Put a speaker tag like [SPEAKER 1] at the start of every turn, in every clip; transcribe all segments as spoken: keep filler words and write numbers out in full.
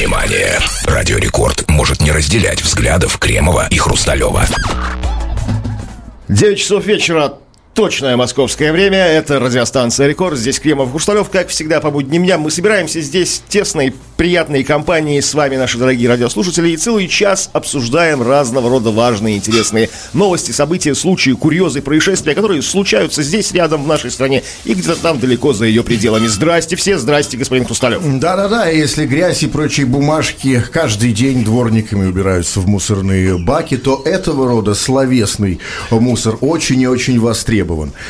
[SPEAKER 1] Внимание! Радио Рекорд может не разделять взглядов Кремова и Хрусталева.
[SPEAKER 2] девять часов вечера. Точное московское время. Это радиостанция «Рекорд». Здесь Кремов, Хрусталев. Как всегда, по будним дням мы собираемся здесь тесной, приятной компанией с вами, наши дорогие радиослушатели, и целый час обсуждаем разного рода важные, интересные новости, события, случаи, курьезы, происшествия, которые случаются здесь, рядом, в нашей стране, и где-то там далеко за ее пределами. Здрасте все, здрасте, господин Хрусталев.
[SPEAKER 3] Да-да-да, если грязь и прочие бумажки каждый день дворниками убираются в мусорные баки, то этого рода словесный мусор очень и очень востребован.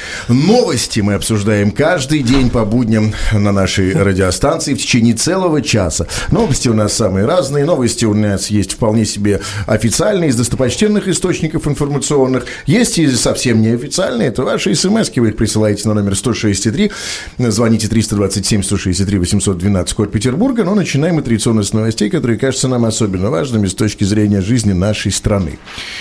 [SPEAKER 3] Новости мы обсуждаем каждый день по будням на нашей радиостанции в течение целого часа. Новости у нас самые разные. Новости у нас есть вполне себе официальные, из достопочтенных источников информационных. Есть и совсем неофициальные. Это ваши смс-ки. Вы их присылаете на номер сто шесть три. Звоните триста двадцать семь сто шестьдесят три восемьсот двенадцать, код Петербурга. Но начинаем мы традиционно с новостей, которые кажутся нам особенно важными с точки зрения жизни нашей страны.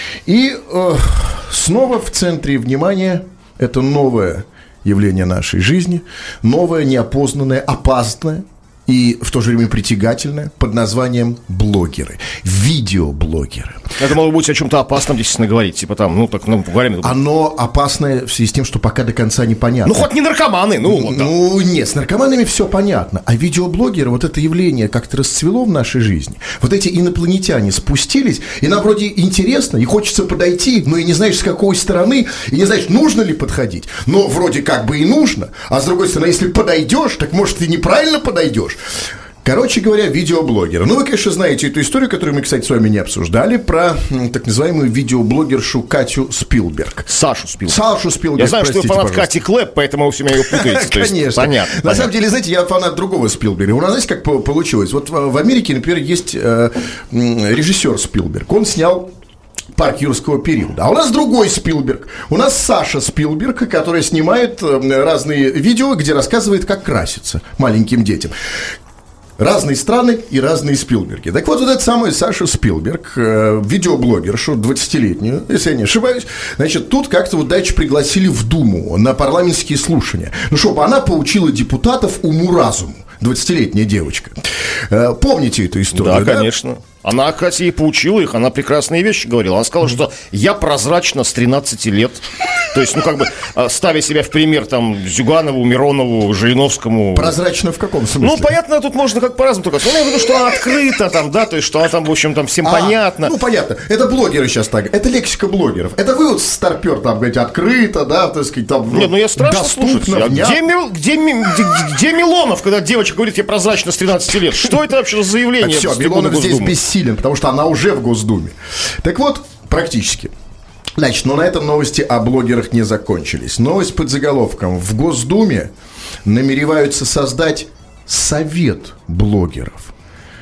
[SPEAKER 3] И э, снова в центре внимания это новое явление нашей жизни, новое, неопознанное, опасное и в то же время притягательное под названием блогеры, видеоблогеры.
[SPEAKER 2] Это может быть о чем-то опасном, естественно, говорить. Типа там, ну, так, ну, поговорим.
[SPEAKER 3] Оно опасное в связи с тем, что пока до конца непонятно.
[SPEAKER 2] Ну, хоть не наркоманы, ну, вот так.
[SPEAKER 3] Ну, нет, с наркоманами все понятно. А видеоблогеры, вот это явление как-то расцвело в нашей жизни. Вот эти инопланетяне спустились, и нам вроде интересно, и хочется подойти, но и не знаешь, с какой стороны, и не знаешь, нужно ли подходить. Но вроде как бы и нужно. А с другой стороны, если подойдешь, так, может, ты неправильно подойдешь. Короче говоря, видеоблогеры. Ну, вы, конечно, знаете эту историю, которую мы, кстати, с вами не обсуждали, про так называемую видеоблогершу Катю Спилберг.
[SPEAKER 2] Сашу Спилберг.
[SPEAKER 3] Сашу Спилберг,
[SPEAKER 2] Я знаю,
[SPEAKER 3] простите,
[SPEAKER 2] что вы фанат
[SPEAKER 3] пожалуйста.
[SPEAKER 2] Кати Клэп, поэтому вы все меня ее путаете.
[SPEAKER 3] Конечно.
[SPEAKER 2] Понятно.
[SPEAKER 3] На
[SPEAKER 2] понятно.
[SPEAKER 3] самом деле, знаете, я фанат другого Спилберга. У нас, знаете, как получилось? Вот в Америке, например, есть э, режиссер Спилберг. Он снял «Парк юрского периода». А у нас другой Спилберг. У нас Саша Спилберг, которая снимает разные видео, где рассказывает, как краситься маленьким детям. Разные страны и разные Спилберги. Так вот, вот этот самый Саша Спилберг, э, видеоблогершу двадцатилетнюю, если я не ошибаюсь, значит, тут как-то вот дальше пригласили в Думу на парламентские слушания. Ну, чтобы она поучила депутатов уму-разуму. двадцатилетняя девочка. Э, помните эту историю?
[SPEAKER 2] Да, конечно. Она, кстати, и поучила их, она прекрасные вещи говорила. Она сказала, что я прозрачна с тринадцати лет. То есть, ну, как бы, ставя себя в пример, там, Зюганову, Миронову, Жириновскому.
[SPEAKER 3] Прозрачно в каком смысле?
[SPEAKER 2] Ну, понятно, тут можно как по-разному только сказать. Ну, я говорю, что она открыта, там, да, то есть, что она там, в общем, там, всем а, понятно.
[SPEAKER 3] Ну, понятно. Это блогеры сейчас так. Это лексика блогеров. Это вы вот старпер, там, говорите, открыто, да, так сказать, там,
[SPEAKER 2] нет, ну, я страшно слушать. А где, где, где, где Милонов, когда девочка говорит, я прозрачна с тринадцати лет? Что это вообще за заявление?
[SPEAKER 3] Все, Милонов здесь бессилен, потому что она уже в Госдуме. Так вот, практически. Значит, но на этом новости о блогерах не закончились. Новость под заголовком: в Госдуме намереваются создать совет блогеров.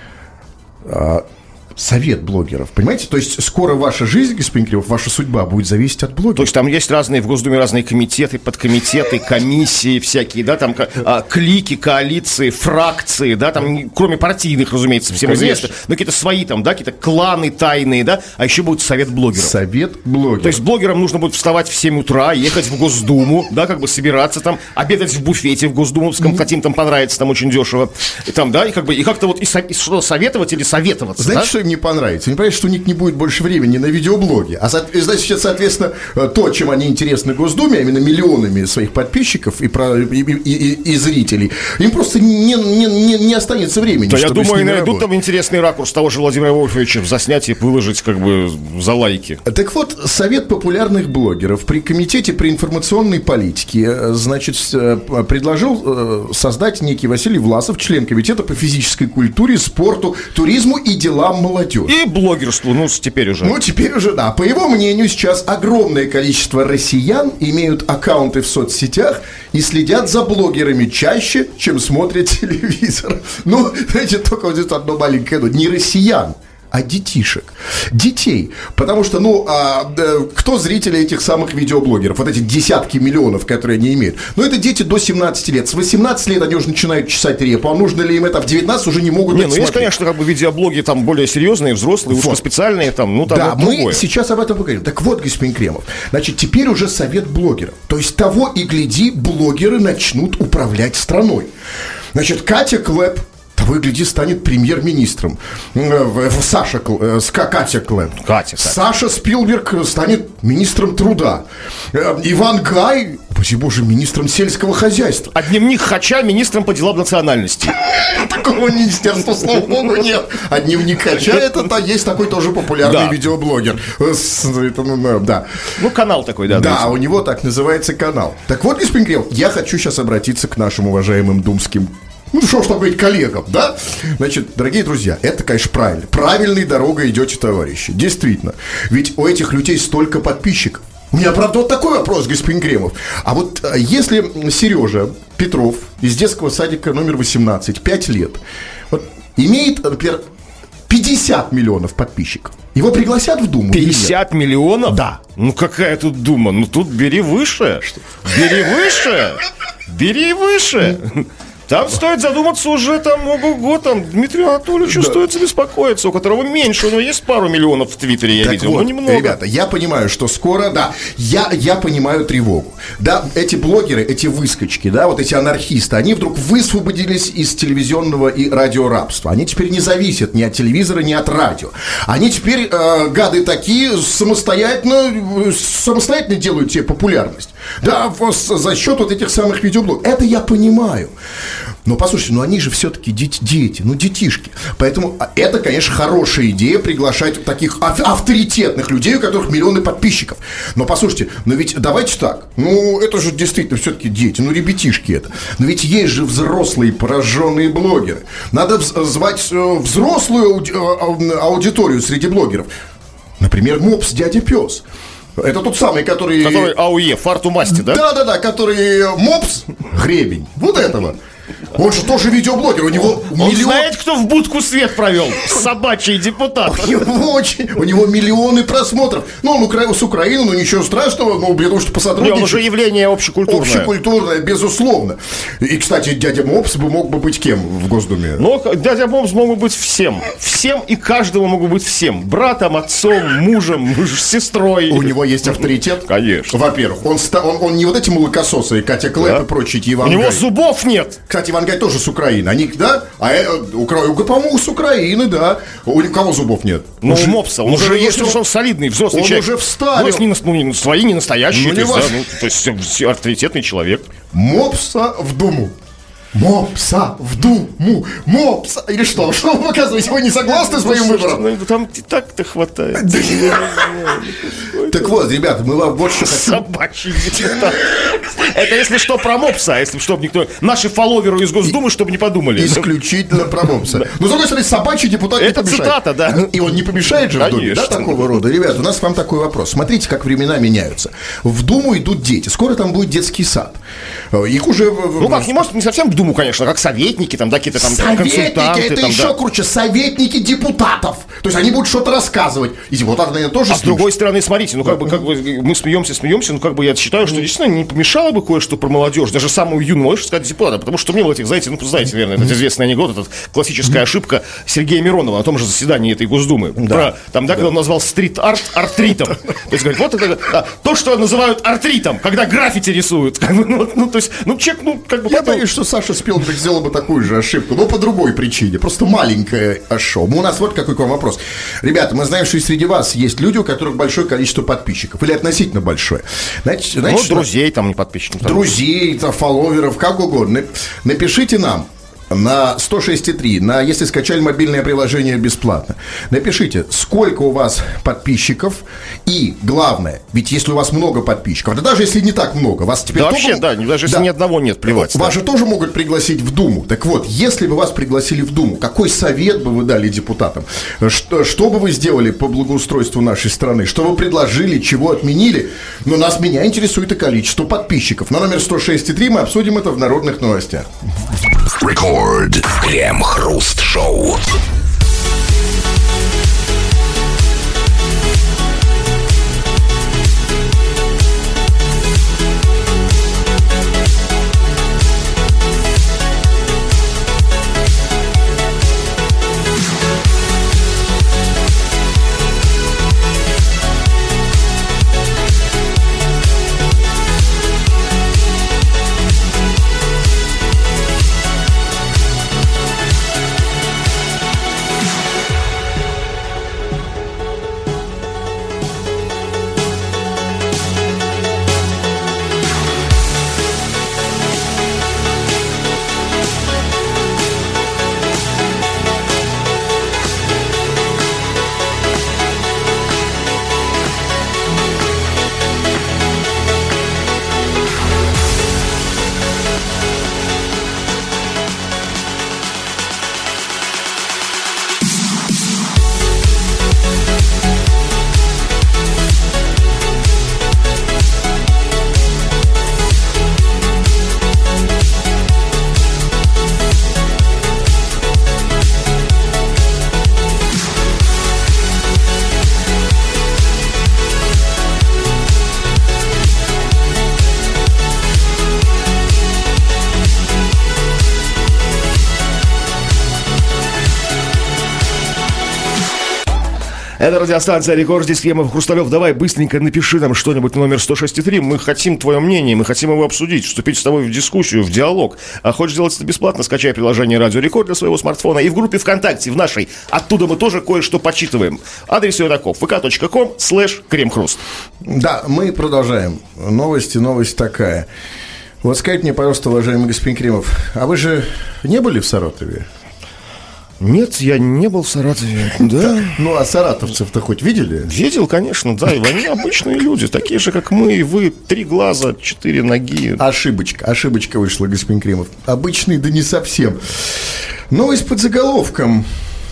[SPEAKER 3] Совет блогеров, понимаете? То есть скоро ваша жизнь, господин Кремов, ваша судьба будет зависеть от блогеров.
[SPEAKER 2] То есть там есть разные в Госдуме разные комитеты, подкомитеты, комиссии всякие, да, там а, клики, коалиции, фракции, да, там кроме партийных, разумеется, всем известно, но какие-то свои там, да, какие-то кланы тайные, да, а еще будет совет блогеров.
[SPEAKER 3] Совет блогеров.
[SPEAKER 2] То есть блогерам нужно будет вставать в семь утра, ехать в Госдуму, да, как бы собираться там, обедать в буфете в Госдумовском, хотим там понравится, там очень дешево, и там, да, и как бы, и как-то вот и, со, и что-то советовать или советоваться,
[SPEAKER 3] знаете,
[SPEAKER 2] да?
[SPEAKER 3] Что им не понравится? Не понравится, что у них не будет больше времени на видеоблоге. А значит, соответственно, то, чем они интересны Госдуме, а именно миллионами своих подписчиков и, про, и, и, и, и зрителей, им просто не, не, не, не останется времени.
[SPEAKER 2] Да, я думаю, найдут там интересный ракурс того же Владимира Вольфовича заснять и выложить как бы за лайки.
[SPEAKER 3] Так вот, Совет популярных блогеров при Комитете при информационной политике, значит, предложил создать некий Василий Власов, член Комитета по физической культуре, спорту, туризму и делам молодежи.
[SPEAKER 2] И блогерству, ну, теперь уже.
[SPEAKER 3] Ну, теперь уже, да. По его мнению, сейчас огромное количество россиян имеют аккаунты в соцсетях и следят за блогерами чаще, чем смотрят телевизор. Ну, знаете, только вот здесь одно маленькое, не россиян, а детишек. Детей. Потому что, ну, а, а, кто зрители этих самых видеоблогеров? Вот эти десятки миллионов, которые они имеют. Ну, это дети до семнадцати лет. С восемнадцати лет они уже начинают чесать репу. А нужно ли им это? В девятнадцать уже не могут.
[SPEAKER 2] Не, ну, есть, конечно, как бы видеоблоги там более серьезные, взрослые, вот. Узкоспециальные, там, ну, там
[SPEAKER 3] да, мы
[SPEAKER 2] другое.
[SPEAKER 3] Сейчас об этом поговорим. Так вот, господин Кремов, значит, теперь уже совет блогеров. То есть того и гляди, блогеры начнут управлять страной. Значит, Катя Клэп, того и гляди, станет премьер-министром. Саша, Катя Клэп.
[SPEAKER 2] Катя, Катя.
[SPEAKER 3] Саша Спилберг станет министром труда. Иван Гай, боже, министром сельского хозяйства.
[SPEAKER 2] А дневник Хача министром по делам национальности.
[SPEAKER 3] Такого министерства, слава богу, нет. А дневник Хача, это есть такой тоже популярный видеоблогер. Да.
[SPEAKER 2] Ну, канал такой, да.
[SPEAKER 3] Да, у него так называется канал. Так вот, господин Кремов, я хочу сейчас обратиться к нашим уважаемым думским, ну, что ж там говорить, коллегам, да? Значит, дорогие друзья, это, конечно, правильно. Правильной дорогой идете, товарищи. Действительно. Ведь у этих людей столько подписчиков. У меня, правда, вот такой вопрос, господин Кремов. А вот если Сережа Петров из детского садика номер восемнадцать, пять лет, вот, имеет, например, пятьдесят миллионов подписчиков, его пригласят в Думу?
[SPEAKER 2] пятьдесят миллионов?
[SPEAKER 3] Да.
[SPEAKER 2] Ну, какая тут Дума? Ну, тут бери выше. Что? Бери выше. Бери выше. Там стоит задуматься уже, там, ого-го, там, Дмитрию Анатольевичу да. стоит забеспокоиться, у которого меньше, у него есть пару миллионов в Твиттере, я
[SPEAKER 3] так
[SPEAKER 2] видел,
[SPEAKER 3] вот,
[SPEAKER 2] но немного.
[SPEAKER 3] Ребята, я понимаю, что скоро, да, я, я понимаю тревогу. Да, эти блогеры, эти выскочки, да, вот эти анархисты, они вдруг высвободились из телевизионного и радиорабства. Они теперь не зависят ни от телевизора, ни от радио. Они теперь, э, гады такие, самостоятельно, самостоятельно делают себе популярность. Да, за счет вот этих самых видеоблогов. Это я понимаю. Но послушайте, ну они же все-таки дети, дети, ну детишки. Поэтому это, конечно, хорошая идея приглашать таких авторитетных людей, у которых миллионы подписчиков. Но послушайте, ну ведь давайте так, ну это же действительно все-таки дети, ну ребятишки это. Но ведь есть же взрослые пораженные блогеры. Надо звать взрослую аудиторию среди блогеров. Например, Мопс Дядя Пес. Это тот самый, который...
[SPEAKER 2] Который АУЕ, фарту масти, да?
[SPEAKER 3] Да-да-да, который Мопс Гребень. Вот этого. Он же тоже видеоблогер, у него
[SPEAKER 2] Он
[SPEAKER 3] миллион...
[SPEAKER 2] знает, кто в будку свет провел? Собачий депутат.
[SPEAKER 3] У него, очень... у него миллионы просмотров. Ну, он укра... с Украины, ну ничего страшного, ну, потому что посотрудничать.
[SPEAKER 2] Он уже явление общекультурное.
[SPEAKER 3] Общекультурное, безусловно. И, кстати, дядя Мопс бы мог бы быть кем в Госдуме?
[SPEAKER 2] Ну, дядя Мопс мог бы быть всем. Всем и каждому могу быть всем. Братом, отцом, мужем, сестрой.
[SPEAKER 3] У него есть авторитет?
[SPEAKER 2] Конечно.
[SPEAKER 3] Во-первых, он, ста... он, он не вот эти молокососы, Катя Клэп да? и прочие Иван
[SPEAKER 2] У него
[SPEAKER 3] Гай.
[SPEAKER 2] Зубов нет.
[SPEAKER 3] Кстати, Иван Гай тоже с Украины. Они, да? А у, по-моему, с Украины, да. У кого зубов нет?
[SPEAKER 2] Ну, у Мопса. Он уже есть, он солидный, взрослый
[SPEAKER 3] он
[SPEAKER 2] человек.
[SPEAKER 3] Он уже встал.
[SPEAKER 2] Ну, не, ну, не, свои, не настоящие.
[SPEAKER 3] Ну, не
[SPEAKER 2] то, есть, да, ну, то есть, авторитетный человек.
[SPEAKER 3] Мопса в Думу. Мопса в Думу. Мопса. Или что? Что вы показываете? Вы не согласны с моим выбором?
[SPEAKER 2] Ну, там и так-то хватает.
[SPEAKER 3] Так вот, ребята, мы вам вот что хотим.
[SPEAKER 2] Собачий депутат. Это если что про Мопса, если чтобы никто... Наши фолловеры из Госдумы, чтобы не подумали.
[SPEAKER 3] Исключительно про Мопса. Ну, с другой стороны, собачий депутат не помешает.
[SPEAKER 2] Это цитата, да.
[SPEAKER 3] И он не помешает же в Думе, да, такого рода. Ребята, у нас к вам такой вопрос. Смотрите, как времена меняются. В Думу идут дети. Скоро там будет детский сад. Их уже...
[SPEAKER 2] Ну как, не может, не совсем в Думу, конечно, как советники, там, да, какие-то там
[SPEAKER 3] советники,
[SPEAKER 2] консультанты.
[SPEAKER 3] Это
[SPEAKER 2] там,
[SPEAKER 3] еще
[SPEAKER 2] да.
[SPEAKER 3] круче, советники депутатов. То есть они будут что-то рассказывать. И депутаты, наверное, тоже...
[SPEAKER 2] А с другой стороны, смотрите, ну как бы, как бы мы смеемся, смеемся, ну как бы я считаю, что действительно не помешало бы кое-что про молодежь, даже самую юную молодежь сказать депутата, потому что мне вот этих, знаете, ну знаете, наверное, этот известный анекдот, этот классическая ошибка Сергея Миронова на том же заседании этой Госдумы. Да. Про, там, да, да, когда он назвал стрит-арт артритом. То есть, говорит, вот это да, то, что называют артритом, когда граффити рисуют. Ну, то есть, ну, человек, ну, как бы...
[SPEAKER 3] Я боюсь, что Саша Спилберг сделал бы такую же ошибку, но по другой причине, просто маленькая ошибка. У нас вот какой к вам вопрос. Ребята, мы знаем, что и среди вас есть люди, у которых большое количество подписчиков, или относительно большое. Значит,
[SPEAKER 2] ну,
[SPEAKER 3] значит,
[SPEAKER 2] друзей там не подписчиков.
[SPEAKER 3] Друзей, там, фолловеров, как угодно. Напишите нам на сто шесть и три, на, если скачали мобильное приложение бесплатно, напишите, сколько у вас подписчиков, и главное, ведь если у вас много подписчиков, да даже если не так много, вас теперь
[SPEAKER 2] да
[SPEAKER 3] тоже...
[SPEAKER 2] вообще, да, даже если да. ни одного нет, плевать.
[SPEAKER 3] Вас
[SPEAKER 2] да.
[SPEAKER 3] же тоже могут пригласить в Думу. Так вот, если бы вас пригласили в Думу, какой совет бы вы дали депутатам? Что, что бы вы сделали по благоустройству нашей страны? Что вы предложили, чего отменили? Но нас, меня интересует и количество подписчиков. На номер сто шесть и три мы обсудим это в народных новостях.
[SPEAKER 1] Рекорд. Крем-хруст-шоу.
[SPEAKER 2] Это радиостанция «Рекорд», здесь Кремов, Хрусталев. Давай быстренько напиши нам что-нибудь на номер сто шесть и три. Мы хотим твое мнение, мы хотим его обсудить, вступить с тобой в дискуссию, в диалог. А хочешь сделать это бесплатно, скачай приложение «Радио Рекорд» для своего смартфона. И в группе ВКонтакте, в нашей, оттуда мы тоже кое-что почитываем. Адрес ее таков: vk.com слэш кремхруст.
[SPEAKER 3] Да, мы продолжаем. Новости, новость такая. Вот скажите мне, пожалуйста, уважаемый господин Кремов, а вы же не были в Саратове?
[SPEAKER 2] Нет, я не был в Саратове, да.
[SPEAKER 3] Ну, а саратовцев-то хоть видели?
[SPEAKER 2] Видел, конечно, да, и они обычные люди, такие же, как мы и вы. Три глаза, четыре ноги.
[SPEAKER 3] Ошибочка, ошибочка вышла, господин Кремов. Обычный, да не совсем. Новость под заголовком: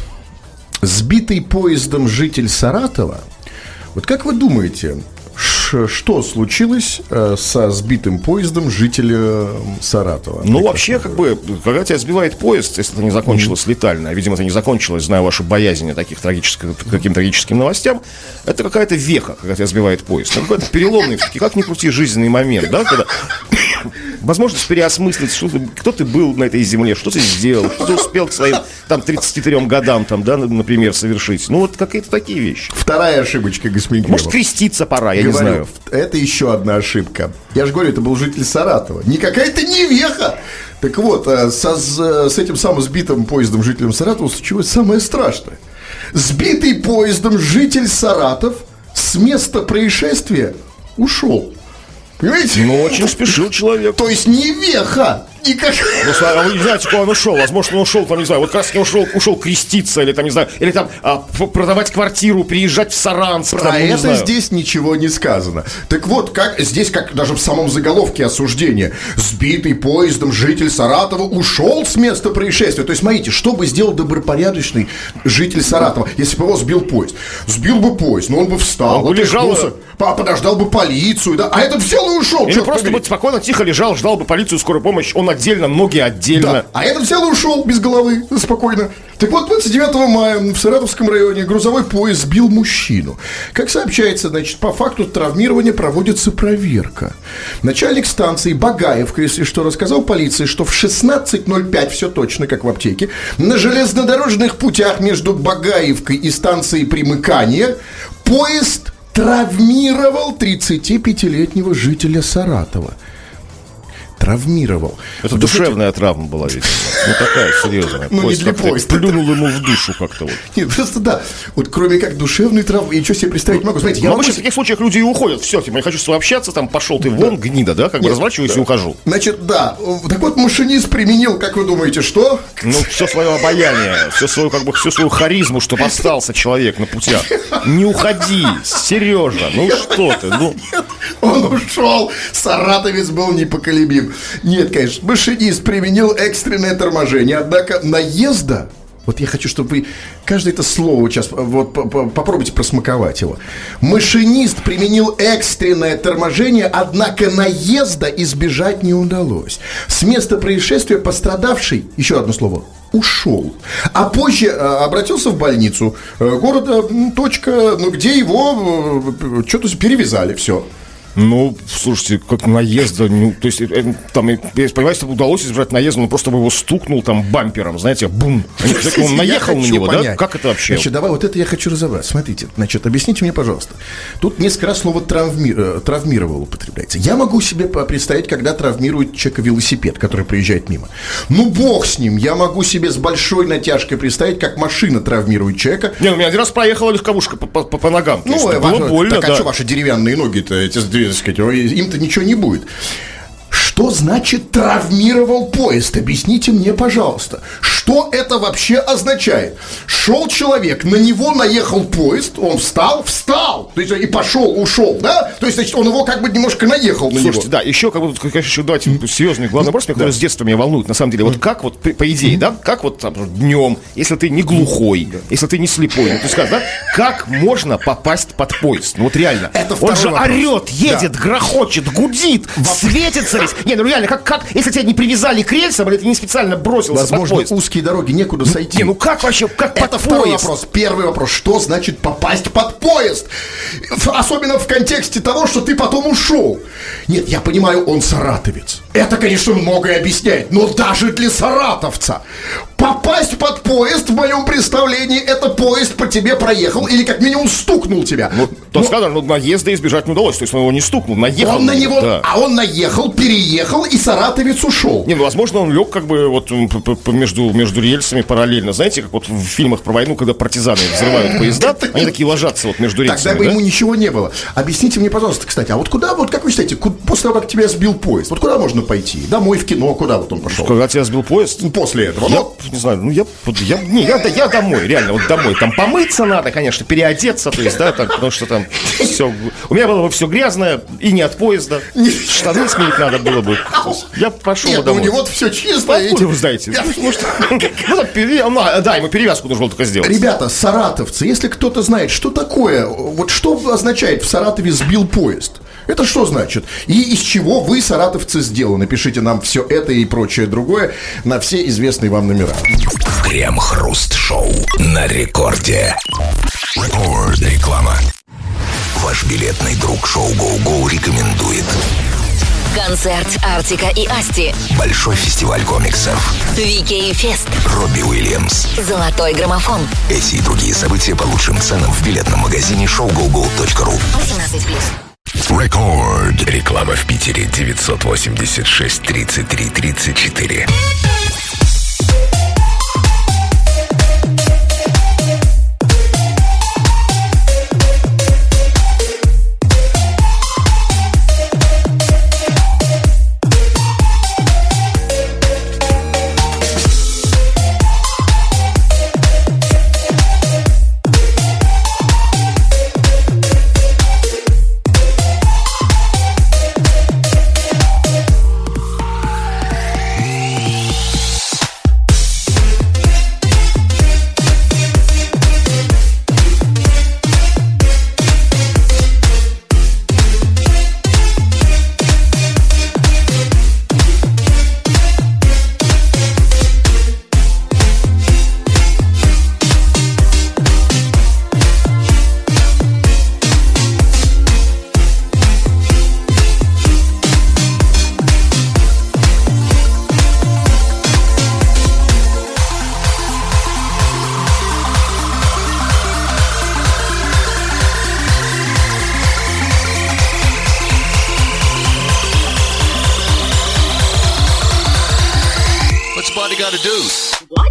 [SPEAKER 3] сбитый поездом житель Саратова. Вот как вы думаете, что случилось э, со сбитым поездом жителя Саратова?
[SPEAKER 2] Ну, вообще, как бы, когда тебя сбивает поезд, если это не закончилось mm-hmm. летально, а, видимо, это не закончилось, знаю вашу боязнь таких трагических, каким трагическим новостям, это какая-то веха, когда тебя сбивает поезд. Это какой-то переломный, как ни крути, жизненный момент, да, когда возможность переосмыслить, что ты, кто ты был на этой земле, что ты сделал, что ты успел к своим там тридцати трём годам, там, да, например, совершить. Ну, вот какие-то такие вещи.
[SPEAKER 3] Вторая ошибочка, господин Кремов.
[SPEAKER 2] Может, креститься пора, я Говорю, не знаю.
[SPEAKER 3] Это еще одна ошибка. Я же говорю, это был житель Саратова. Не какая-то невеха. Так вот, со, с этим самым сбитым поездом жителем Саратова случилось самое страшное. Сбитый поездом житель Саратов с места происшествия ушел. Понимаете?
[SPEAKER 2] Ну, очень спешил человек.
[SPEAKER 3] То есть невеха. Никак...
[SPEAKER 2] Ну, а вы не знаете, куда он ушел. Возможно, он ушел, там, не знаю, вот как раз он ушел, ушел креститься, или там, не знаю, или там а, продавать квартиру, приезжать в Саранск.
[SPEAKER 3] Про
[SPEAKER 2] там,
[SPEAKER 3] это
[SPEAKER 2] знаю.
[SPEAKER 3] Здесь ничего не сказано. Так вот, как здесь, как даже в самом заголовке осуждения: сбитый поездом житель Саратова ушел с места происшествия. То есть, смотрите, что бы сделал добропорядочный житель Саратова, если бы его сбил поезд? Сбил бы поезд, но он бы встал,
[SPEAKER 2] он бы лежал,
[SPEAKER 3] подождал бы полицию, да, а этот взял и ушел.
[SPEAKER 2] Или просто бы спокойно, тихо лежал, ждал бы полицию, скорую помощь. Он отдельно, ноги отдельно.
[SPEAKER 3] Да. А этот взял и ушел без головы, спокойно. Так вот, двадцать девятого мая в Саратовском районе грузовой поезд сбил мужчину. Как сообщается, значит, по факту травмирования проводится проверка. Начальник станции Багаевка, если что, рассказал полиции, что в шестнадцать ноль пять, все точно, как в аптеке, на железнодорожных путях между Багаевкой и станцией примыкания поезд травмировал тридцатипятилетнего жителя Саратова. Травмировал.
[SPEAKER 2] Это ну, душевная кстати... травма была, видимо. Ну, такая серьезная.
[SPEAKER 3] Ну, не для поезда.
[SPEAKER 2] Плюнул ему в душу как-то вот.
[SPEAKER 3] Нет, просто да. Вот кроме как душевной травмы, я ничего себе представить могу. Знаете, я
[SPEAKER 2] ну, обычно в таких случаях люди и уходят. Все, типа, я хочу с тобой общаться, там, пошел ты вон, да. гнида, да? Как бы разворачиваюсь да. и ухожу.
[SPEAKER 3] Значит, да. Так вот, машинист применил, как вы думаете, что?
[SPEAKER 2] Ну, все свое обаяние, все свою, как бы, всю свою харизму, чтобы остался человек на путях. Не уходи, Сережа, ну что ты, ну...
[SPEAKER 3] Он ушел, саратовец был непоколебим. Нет, конечно, машинист применил экстренное торможение, однако наезда... Вот я хочу, чтобы вы каждое это слово сейчас вот, попробуйте просмаковать его. Машинист применил экстренное торможение, однако наезда избежать не удалось. С места происшествия пострадавший, еще одно слово, ушел. А позже а, обратился в больницу а, города, точка, ну, где его а, что-то перевязали, все.
[SPEAKER 2] Ну, слушайте, как наезда, ну, то есть, э, там, я понимаю, если бы удалось избежать наезда, он просто бы его стукнул там бампером, знаете, бум. Он наехал на него, понять. Да? Как это вообще?
[SPEAKER 3] Значит, давай, вот это я хочу разобрать. Смотрите, значит, объясните мне, пожалуйста. Тут несколько раз слово травми... травмировал употребляется. Я могу себе представить, когда травмирует человека велосипед, который проезжает мимо. Ну, бог с ним. Я могу себе с большой натяжкой представить, как машина травмирует человека.
[SPEAKER 2] Не, у меня один раз проехала легковушка по, по, по ногам.
[SPEAKER 3] Ну,
[SPEAKER 2] есть,
[SPEAKER 3] было больно,
[SPEAKER 2] так,
[SPEAKER 3] да. А что ваши деревянные ноги-то, эти сказать, им-то ничего не будет. Что значит травмировал поезд? Объясните мне, пожалуйста. Что это вообще означает? Шел человек, на него наехал поезд, он встал, встал, то есть и пошел, ушел, да? То есть, значит, он его как бы немножко наехал на
[SPEAKER 2] Слушайте,
[SPEAKER 3] него.
[SPEAKER 2] да, еще как бы, конечно, еще давайте серьезный главный вопрос, который да. с детства меня волнует, на самом деле. Вот как вот, по идее, да, как вот там, днем, если ты не глухой, если ты не слепой, ну, ты скажешь, да, как можно попасть под поезд? Ну, вот реально.
[SPEAKER 3] Это
[SPEAKER 2] он же
[SPEAKER 3] вопрос.
[SPEAKER 2] орет, едет, да. грохочет, гудит, Воп... светится весь. Не, ну реально, как, как, если тебя не привязали к рельсам, или ты не специально бросился
[SPEAKER 3] возможно,
[SPEAKER 2] под поезд.
[SPEAKER 3] узкие дороги, некуда
[SPEAKER 2] ну,
[SPEAKER 3] сойти.
[SPEAKER 2] Не, ну как вообще, как
[SPEAKER 3] это
[SPEAKER 2] под
[SPEAKER 3] второй
[SPEAKER 2] поезд?
[SPEAKER 3] Вопрос. Первый вопрос, что значит попасть под поезд? Особенно в контексте того, что ты потом ушел. Нет, я понимаю, он саратовец. Это, конечно, многое объясняет. Но даже для саратовца попасть под поезд в моем представлении, это поезд по тебе проехал или как минимум стукнул тебя.
[SPEAKER 2] Ну, то сказано, ну, наезда избежать не удалось. То есть он его не стукнул, наехал.
[SPEAKER 3] Он на него,
[SPEAKER 2] да.
[SPEAKER 3] А он наехал, переехал, и саратовец ушел.
[SPEAKER 2] Не, ну, возможно, он лег как бы вот между, между рельсами параллельно. Знаете, как вот в фильмах про войну, когда партизаны взрывают поезда, они такие ложатся вот между рельсами.
[SPEAKER 3] Тогда бы
[SPEAKER 2] да?
[SPEAKER 3] ему ничего не было. Объясните мне, пожалуйста, кстати, а вот куда, вот как вы считаете, после того, как тебя сбил поезд, вот куда можно пойти? Домой, в кино, куда вот он пошел?
[SPEAKER 2] Когда тебя сбил поезд?
[SPEAKER 3] После этого.
[SPEAKER 2] Я
[SPEAKER 3] Ну,
[SPEAKER 2] не знаю, ну я, я, не, я, я домой, реально, вот домой. Там помыться надо, конечно, переодеться, то есть, да, там, потому что там все. У меня было бы все грязное и не от поезда. Штаны сменить надо было бы. Я пошел
[SPEAKER 3] нет,
[SPEAKER 2] домой.
[SPEAKER 3] у него все чисто.
[SPEAKER 2] Откуда вы знаете? Может, да, ему перевязку нужно только сделать.
[SPEAKER 3] Ребята, саратовцы, если кто-то знает, что такое, вот что означает в Саратове сбил поезд? Это что значит? И из чего вы, саратовцы, сделаны? Пишите нам все это и прочее другое на все известные вам номера.
[SPEAKER 1] Крем-хруст-шоу на рекорде. Рекорд. Реклама. Ваш билетный друг шоу «Гоу-Гоу» рекомендует.
[SPEAKER 4] Концерт Артика и Асти.
[SPEAKER 1] Большой фестиваль комиксов.
[SPEAKER 4] Викей Фест.
[SPEAKER 1] Робби Уильямс.
[SPEAKER 4] Золотой граммофон.
[SPEAKER 1] Эти и другие события по лучшим ценам в билетном магазине шоу гоу гоу точка ру.
[SPEAKER 4] восемнадцать плюс.
[SPEAKER 1] Рекорд. Реклама в Питере девятьсот восемьдесят шесть тридцать три тридцать четыре.
[SPEAKER 5] Gotta do.
[SPEAKER 4] What?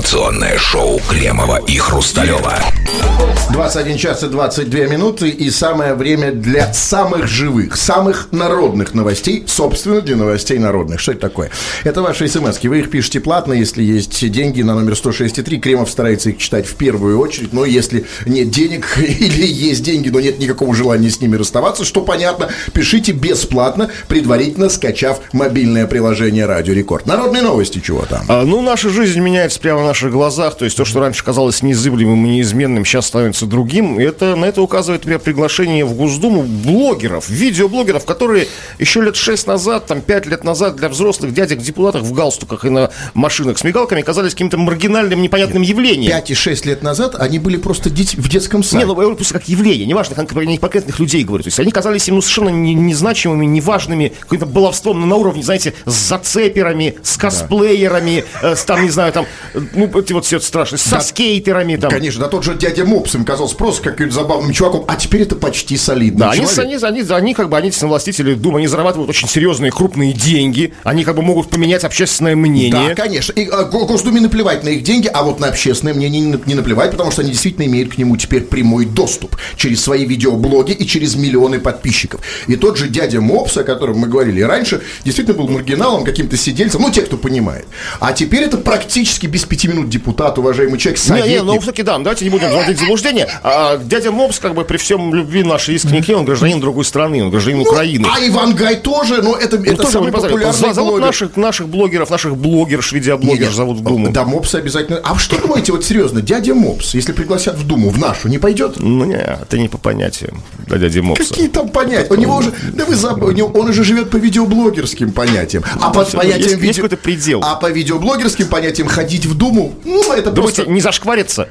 [SPEAKER 1] Информационное шоу Кремова и Хрусталева.
[SPEAKER 3] двадцать один час и двадцать две минуты, и самое время для самых живых, самых народных новостей, собственно, для новостей народных. Что это такое? Это ваши смски. Вы их пишете платно, если есть деньги, на номер сто шесть и три. Кремов старается их читать в первую очередь, но если нет денег или есть деньги, но нет никакого желания с ними расставаться, что понятно, пишите бесплатно, предварительно скачав мобильное приложение «Радио Рекорд». Народные новости, чего там?
[SPEAKER 2] А, ну, наша жизнь меняется прямо на наших глазах, то есть то, что раньше казалось незыблемым и неизменным, сейчас становится другим. Это, на это указывает, например, приглашение в Госдуму блогеров, видеоблогеров, которые еще лет шесть назад, там, пять лет назад для взрослых дядек-депутатов в галстуках и на машинах с мигалками казались каким-то маргинальным, непонятным явлением.
[SPEAKER 3] пять и шесть лет назад они были просто дети в детском саде.
[SPEAKER 2] Не, ну, я просто как явление, неважно, не конкретных людей говорю. То есть они казались им ну, совершенно не, незначимыми, неважными, каким-то баловством на уровне, знаете, с зацеперами, с косплеерами, да. э, с, там, не знаю, там, ну, эти вот все это страшно, со да, скейтерами. Там.
[SPEAKER 3] Конечно, да, тот же дядя Мопс им казался просто каким-то забавным чуваком, а теперь это почти солидный
[SPEAKER 2] да,
[SPEAKER 3] человек.
[SPEAKER 2] Они, они, они, они, как бы, они, властители Думы, они зарабатывают очень серьезные, крупные деньги, они, как бы, могут поменять общественное мнение.
[SPEAKER 3] Да, конечно, и а, Госдуме наплевать на их деньги, а вот на общественное мнение не, не наплевать, потому что они действительно имеют к нему теперь прямой доступ через свои видеоблоги и через миллионы подписчиков. И тот же дядя Мопс, о котором мы говорили раньше, действительно был маргиналом, каким-то сидельцем, ну, те, кто понимает. А теперь это практически без пяти минут депутат, уважаемый человек, советник. Не, не,
[SPEAKER 2] ну, все-таки, да, давайте не будем вводить в заблуждение. А, дядя Мопс, как бы, при всем любви нашей искренней к ней, он гражданин другой страны, он гражданин ну, Украины.
[SPEAKER 3] А Ивангай тоже, но это, ну, это тоже самый популярный
[SPEAKER 2] зовут
[SPEAKER 3] блогер.
[SPEAKER 2] Наших, наших блогеров, наших блогерш, видеоблогерш зовут в Думу.
[SPEAKER 3] Да, Мопса обязательно. А что думаете, вот серьезно, дядя Мопс, если пригласят в Думу, в нашу, не пойдет?
[SPEAKER 2] Ну, не, это не по понятиям для дяди Мопса.
[SPEAKER 3] Какие там понятия? У него уже, да вы забыли, он уже живет по видеоблогерским понятиям. А по понятиям
[SPEAKER 2] есть,
[SPEAKER 3] видео...
[SPEAKER 2] есть какой-то предел.
[SPEAKER 3] А по видеоблогерским понятиям ходить в Думу, ну, это
[SPEAKER 2] Думаете,
[SPEAKER 3] просто...
[SPEAKER 2] не зашквариться?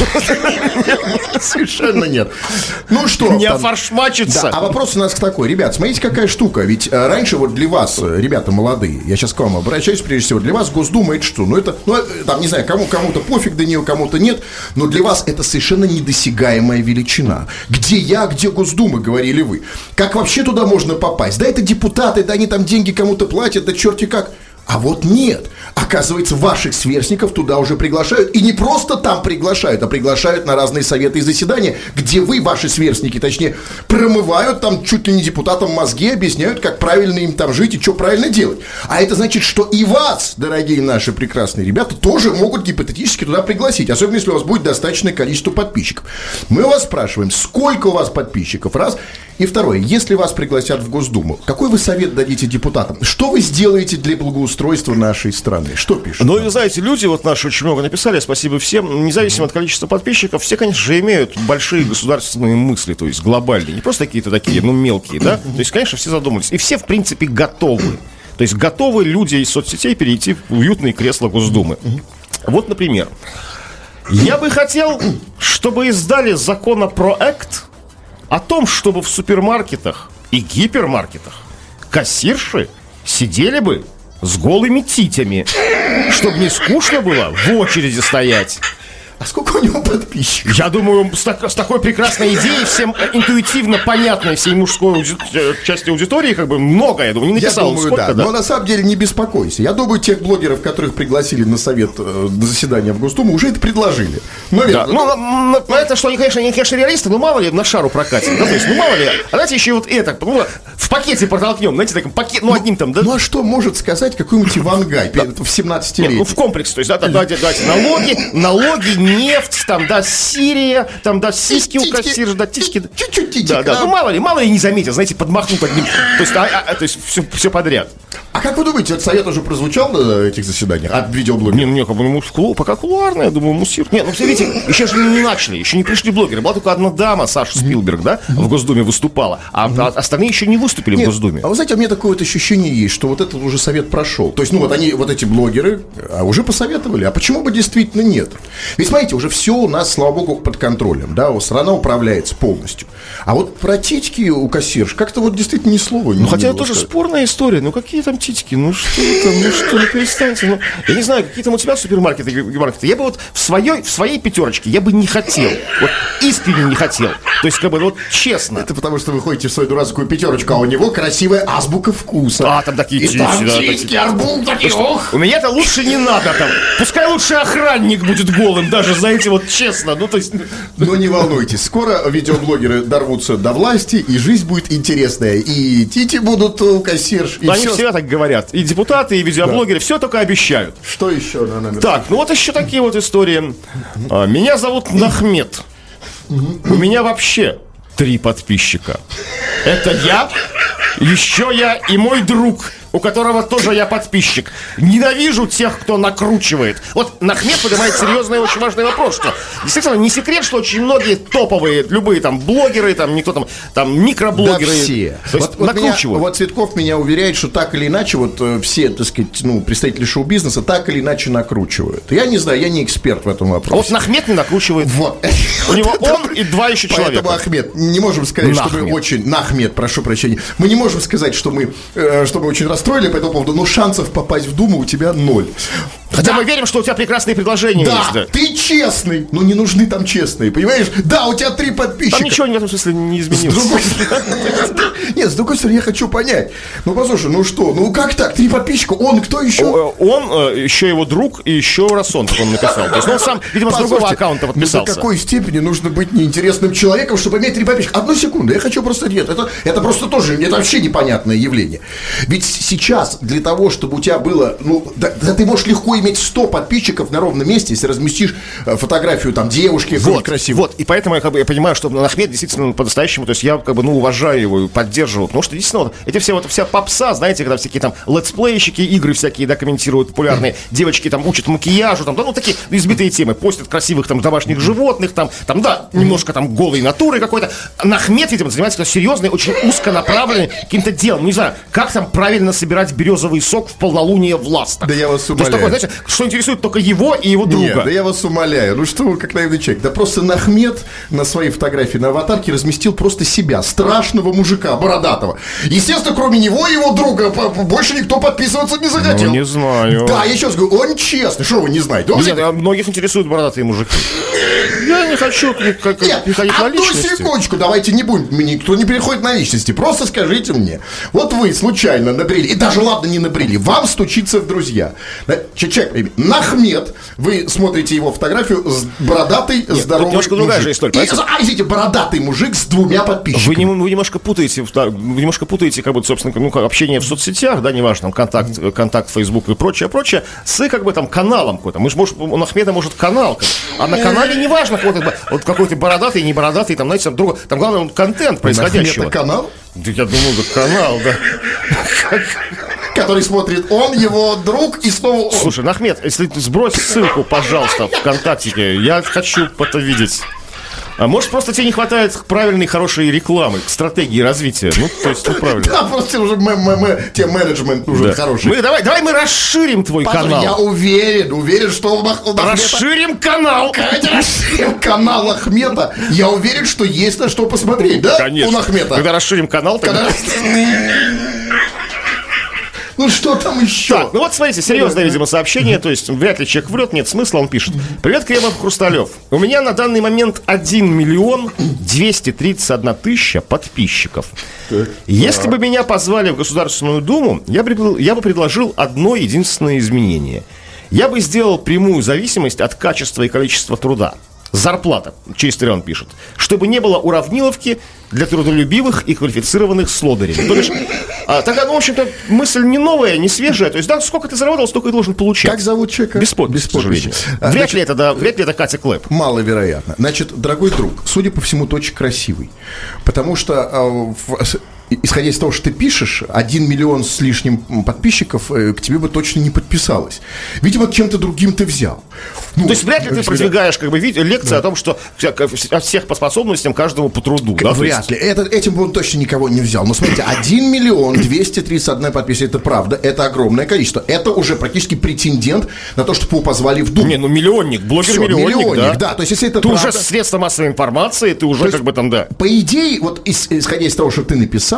[SPEAKER 3] Совершенно нет. Ну что?
[SPEAKER 2] Не офаршмачиться.
[SPEAKER 3] А вопрос у нас такой, ребят, смотрите, какая штука. Ведь раньше вот для вас, ребята молодые, я сейчас к вам обращаюсь, прежде всего, для вас Госдума это что? Ну, это, ну, там, не знаю, кому, кому-то пофиг до нее, кому-то нет, но для вас это совершенно недосягаемая величина. Где я, где Госдума, говорили вы. Как вообще туда можно попасть? Да это депутаты, да они там деньги кому-то платят, да черти как. А вот нет. Оказывается, ваших сверстников туда уже приглашают. И не просто там приглашают, а приглашают на разные советы и заседания, где вы, ваши сверстники, точнее, промывают там чуть ли не депутатам мозги, объясняют, как правильно им там жить и что правильно делать. А это значит, что и вас, дорогие наши прекрасные ребята, тоже могут гипотетически туда пригласить. Особенно, если у вас будет достаточное количество подписчиков. Мы у вас спрашиваем, сколько у вас подписчиков, раз. И второе, если вас пригласят в Госдуму, какой вы совет дадите депутатам? Что вы сделаете для благоустройства нашей страны? Что пишут?
[SPEAKER 2] Ну, вы знаете, люди вот наши очень много написали, спасибо всем. Независимо от количества подписчиков, все, конечно же, имеют большие государственные мысли, то есть глобальные, не просто какие-то такие, ну, мелкие, да? То есть, конечно, все задумались. И все, в принципе, готовы. То есть готовы люди из соцсетей перейти в уютные кресла Госдумы. Вот, например, я бы хотел, чтобы издали законопроект о том, чтобы в супермаркетах и гипермаркетах кассирши сидели бы с голыми титями, чтобы не скучно было в очереди стоять.
[SPEAKER 3] А сколько у него подписчиков?
[SPEAKER 2] Я думаю, с, так, с такой прекрасной идеей, всем интуитивно понятной всей мужской ауди... части аудитории, как бы много, я думаю, не написал.
[SPEAKER 3] Я думаю,
[SPEAKER 2] сколько,
[SPEAKER 3] да.
[SPEAKER 2] да.
[SPEAKER 3] Но на самом деле не беспокойся. Я думаю, тех блогеров, которых пригласили на совет, э, на заседание в Госдуму, уже это предложили. Но,
[SPEAKER 2] да. ну, ну, ну, это что, они, конечно, они, конечно, реалисты, но мало ли на шару прокатит. Да, то есть, ну, мало ли. А давайте еще вот это, ну, в пакете протолкнем, знаете, таким пакет, ну, одним там, да.
[SPEAKER 3] Ну, а что может сказать какой-нибудь Ивангай в семнадцатилетии?
[SPEAKER 2] Ну, в комплексе, то есть, да, давайте, давайте, налоги, налоги, нефть, там, да, Сирия, там, да, сиськи у кассира, да, титьки.
[SPEAKER 3] Чуть-чуть титик.
[SPEAKER 2] Да, да, ну, мало ли, мало ли не заметил, знаете, подмахнут одним. То есть, а, а, то есть все, все подряд.
[SPEAKER 3] А как вы думаете, этот совет уже прозвучал на этих заседаниях от видеоблогеров?
[SPEAKER 2] Не, не, как бы, ну, пока кулуарно, я думаю, муссир. Нет, ну, видите, еще же не начали, еще не пришли блогеры. Была только одна дама, Саша Спилберг, да, в Госдуме выступала, а остальные еще не выступили
[SPEAKER 3] Нет,
[SPEAKER 2] в Госдуме.
[SPEAKER 3] А вы знаете, у меня такое вот ощущение есть, что вот этот уже совет прошел. То есть, ну, вот они, вот эти блогеры а уже посоветовали, а почему бы действительно нет? Ведь, смотрите, уже все у нас, слава богу, под контролем, да, страна управляется полностью. А вот про титьки у кассирш как-то вот действительно ни слова не
[SPEAKER 2] Ну, хотя это
[SPEAKER 3] было
[SPEAKER 2] тоже
[SPEAKER 3] сказать.
[SPEAKER 2] спорная история, ну, какие там титьки? титьки, ну что там, ну что, ну перестаньте. Ну, я не знаю, какие там у тебя супермаркеты, гипермаркеты. Я бы вот в своей, в своей пятерочке, я бы не хотел. Вот искренне не хотел. То есть, как бы, вот честно.
[SPEAKER 3] Это потому, что вы ходите в свою дурацкую пятерочку, а у него красивая азбука вкуса.
[SPEAKER 2] А, там такие титьки,
[SPEAKER 3] там
[SPEAKER 2] да,
[SPEAKER 3] титьки, арбуз, такие, ох.
[SPEAKER 2] У меня-то лучше не надо там. Пускай лучше охранник будет голым, даже, знаете, вот честно. Ну, то есть...
[SPEAKER 3] Но не волнуйтесь, скоро видеоблогеры дорвутся до власти, и жизнь будет интересная. И тити будут у кассирш. И
[SPEAKER 2] Они
[SPEAKER 3] все...
[SPEAKER 2] всегда так говорят. И депутаты, и видеоблогеры, да. Все только обещают.
[SPEAKER 3] Что еще на номер?
[SPEAKER 2] Так, ну вот еще такие вот истории. А, меня зовут Нахмет. У меня вообще три подписчика. Это я, еще я и мой друг, у которого тоже я подписчик. Ненавижу тех, кто накручивает. Вот Нахмет поднимает серьезный и очень важный вопрос, что действительно не секрет, что очень многие топовые, любые там блогеры, там никто там, там микроблогеры,
[SPEAKER 3] да все.
[SPEAKER 2] То есть
[SPEAKER 3] вот,
[SPEAKER 2] накручивают.
[SPEAKER 3] Вот, меня, вот Цветков меня уверяет, что так или иначе вот все, так сказать, ну, представители шоу-бизнеса так или иначе накручивают. Я не знаю, я не эксперт в этом вопросе.
[SPEAKER 2] А вот Нахмет не накручивает.
[SPEAKER 3] Вот.
[SPEAKER 2] У него он и два еще человека.
[SPEAKER 3] Поэтому Ахмед, не можем сказать, Нахмед. что мы очень... Нахмед, прошу прощения. Мы не можем сказать, что мы, э, что мы очень расстроили по этому поводу, но шансов попасть в Думу у тебя ноль.
[SPEAKER 2] Хотя
[SPEAKER 3] да.
[SPEAKER 2] мы верим, что у тебя прекрасные предложения
[SPEAKER 3] да,
[SPEAKER 2] есть. Да,
[SPEAKER 3] ты честный, но не нужны там честные, понимаешь? Да, у тебя три подписчика.
[SPEAKER 2] Там ничего в этом смысле не изменилось.
[SPEAKER 3] Нет, с другой стороны, я хочу понять. Ну, послушай, ну что, ну как так? Три подписчика, он кто еще?
[SPEAKER 2] Он, еще его друг и еще Расон, он написал. То есть он сам, видимо, с другого аккаунта подписался.
[SPEAKER 3] До какой степени нужно быть неинтересным человеком, чтобы иметь три подписчика? Одну секунду, я хочу просто... Нет, это, это просто тоже, это вообще непонятное явление. Ведь сейчас для того, чтобы у тебя было... Ну, да, да ты можешь легко иметь сто подписчиков на ровном месте, если разместишь фотографию там девушки
[SPEAKER 2] вот,
[SPEAKER 3] красивой.
[SPEAKER 2] Вот, и поэтому я, как бы, я понимаю, что Нахмед действительно по-настоящему, то есть я как бы, ну, уважаю его и поддерживаю, потому что действительно вот, эти все, вот вся попса, знаете, когда всякие там летсплейщики, игры всякие, да, комментируют популярные, девочки там учат макияжу, там, да, ну, такие избитые темы, постят красивых там домашних животных, там, там, да, немножко там голой натуры какой-то. Нахмед, видимо, занимается серьезной, очень узконаправленной каким-то делом, ну, не знаю, как там правильно собирать березовый сок в полнолуние в Ластах.
[SPEAKER 3] Да я вас умоляю.
[SPEAKER 2] То есть такое, знаете, что интересует только его и его друга.
[SPEAKER 3] Нет, да я вас умоляю. Ну что вы, как наивный человек. Да просто Нахмед на своей фотографии на аватарке разместил просто себя, страшного мужика, бородатого. Естественно, кроме него и его друга больше никто подписываться не захотел.
[SPEAKER 2] Ну, не знаю.
[SPEAKER 3] Да, я сейчас говорю, он честный. Что вы не знаете? Он...
[SPEAKER 2] Нет, многих интересуют бородатые мужики. Я не хочу как,
[SPEAKER 3] Нет,
[SPEAKER 2] переходить на личности.
[SPEAKER 3] Одну секундочку, давайте не будем, никто не переходит на личности. Просто скажите мне, вот вы случайно набрели, и даже ладно не набрели, вам стучится в друзья. Человек, Нахмед, вы смотрите его фотографию, бородатый, Нет, здоровый
[SPEAKER 2] немножко
[SPEAKER 3] мужик.
[SPEAKER 2] другая же история.
[SPEAKER 3] И, а, извините, бородатый мужик с двумя подписчиками.
[SPEAKER 2] Вы, не, вы немножко путаете, вы немножко путаете, как бы, собственно, ну, как общение в соцсетях, да, неважно, там, контакт, контакт, Facebook и прочее, прочее, с, как бы, там, каналом какой-то. Мы же, может, у Нахмеда, может, канал, как, а на канале неважно, какой-то, вот какой-то бородатый, не бородатый, там, знаете, там, друг, там, главное, он контент происходящего.
[SPEAKER 3] Нахмед канал?
[SPEAKER 2] Да, я думаю, да, канал, да.
[SPEAKER 3] Который смотрит он, его друг и снова он.
[SPEAKER 2] Слушай, Нахмед, если ты сбрось ссылку, пожалуйста, ВКонтактике, я хочу это видеть. А может, просто тебе не хватает правильной, хорошей рекламы, стратегии развития. Ну, то есть, ну, правильно.
[SPEAKER 3] Да, просто уже тебе менеджмент нужен хороший.
[SPEAKER 2] Мы, давай, давай мы расширим твой канал.
[SPEAKER 3] Я уверен, уверен, что у Ахмеда...
[SPEAKER 2] Расширим канал.
[SPEAKER 3] Давайте расширим канал Ахмеда. Я уверен, что есть на что посмотреть, да?
[SPEAKER 2] Конечно.
[SPEAKER 3] У Ахмеда.
[SPEAKER 2] Когда расширим канал, тогда...
[SPEAKER 3] Ну что там еще?
[SPEAKER 2] Так, ну вот смотрите, серьезное, видимо, сообщение. То есть вряд ли человек врет, нет смысла, он пишет. Привет, Кремов, Хрусталев. У меня на данный момент один миллион двести тридцать одна тысяча подписчиков. Так, Если да. бы меня позвали в Государственную Думу, я бы, я бы предложил одно единственное изменение. Я бы сделал прямую зависимость от качества и количества труда. Зарплата, через триллион пишет. Чтобы не было уравниловки для трудолюбивых и квалифицированных слодарей. То есть, а, такая, ну, в общем-то, мысль не новая, не свежая. То есть, да, сколько ты заработал, столько и должен получать.
[SPEAKER 3] Как зовут человека?
[SPEAKER 2] Бесподпись, к сожалению. А, вряд, значит, ли это, да, вряд ли это Катя Клэп.
[SPEAKER 3] Маловероятно. Значит, дорогой друг, судя по всему, ты очень красивый. Потому что... А, в, исходя из того, что ты пишешь, один миллион с лишним подписчиков к тебе бы точно не подписалось. Видимо, чем-то другим ты взял. Ну,
[SPEAKER 2] то есть вряд ли ты продвигаешь как бы лекции да. о том, что от всех по способностям, каждому по труду. Да,
[SPEAKER 3] вряд ли. Это, этим бы он точно никого не взял. Но смотрите, один миллион двести тридцать одна подписка, это правда, это огромное количество. Это уже практически претендент на то, чтобы его позвали в Думу.
[SPEAKER 2] Не, ну миллионник, блогер-миллионник,
[SPEAKER 3] миллионник,
[SPEAKER 2] да.
[SPEAKER 3] да. То есть, если это
[SPEAKER 2] ты
[SPEAKER 3] правда,
[SPEAKER 2] уже средство массовой информации, ты уже
[SPEAKER 3] как
[SPEAKER 2] есть, бы там, да.
[SPEAKER 3] По идее, вот исходя из того, что ты написал,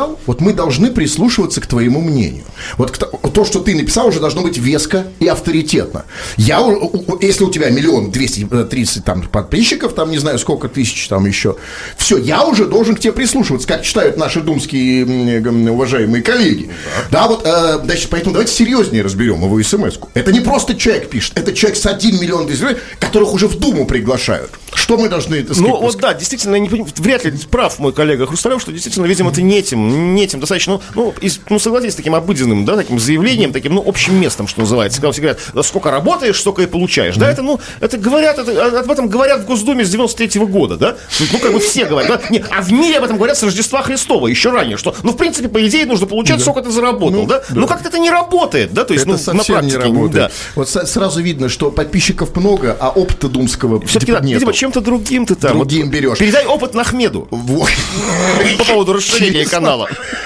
[SPEAKER 3] написал, вот мы должны прислушиваться к твоему мнению. Вот то, что ты написал, уже должно быть веско и авторитетно. Я, если у тебя миллион двести тридцать там, подписчиков, там не знаю сколько тысяч там еще, все, я уже должен к тебе прислушиваться, как читают наши думские уважаемые коллеги. Да, да вот, э, значит, поэтому давайте серьезнее разберем его смс-ку. Это не просто человек пишет, это человек с один миллион двести, которых уже в Думу приглашают. Что мы должны это сказать?
[SPEAKER 2] Ну, вот да, действительно, не, вряд ли прав мой коллега Хрусталев, что действительно, видимо, это не этим, не этим достаточно, ну, ну, из, ну, согласитесь, таким обыденным, да, таким заявлением, таким, ну, общим местом, что называется. Когда все говорят, да, сколько работаешь, столько и получаешь, mm-hmm. да, это, ну, это говорят, это, об этом говорят в Госдуме с девяносто третьего года, да, ну, как бы все говорят, да? Не, а в мире об этом говорят с Рождества Христова, еще ранее, что, ну, в принципе, по идее, нужно получать, да. сколько ты заработал, ну, да, да. ну, как-то это не работает, да, то есть,
[SPEAKER 3] это
[SPEAKER 2] ну,
[SPEAKER 3] совсем
[SPEAKER 2] на практике,
[SPEAKER 3] не работает.
[SPEAKER 2] Да.
[SPEAKER 3] Вот сразу видно, что подписчиков много, а опыта думского
[SPEAKER 2] все-таки, да, видимо, чем-то другим ты там.
[SPEAKER 3] Другим вот, берешь.
[SPEAKER 2] Передай опыт Нахмеду. Вот. По поводу расширения канала.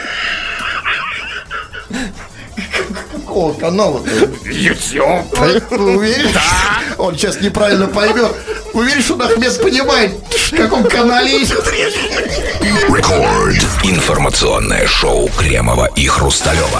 [SPEAKER 3] Какого канала-то?
[SPEAKER 2] YouTube.
[SPEAKER 3] Ты уверен? Да. Он сейчас неправильно поймет. Уверен, что Нахмед понимает, в каком канале есть.
[SPEAKER 1] Рекорд. Информационное шоу Кремова и Хрусталева.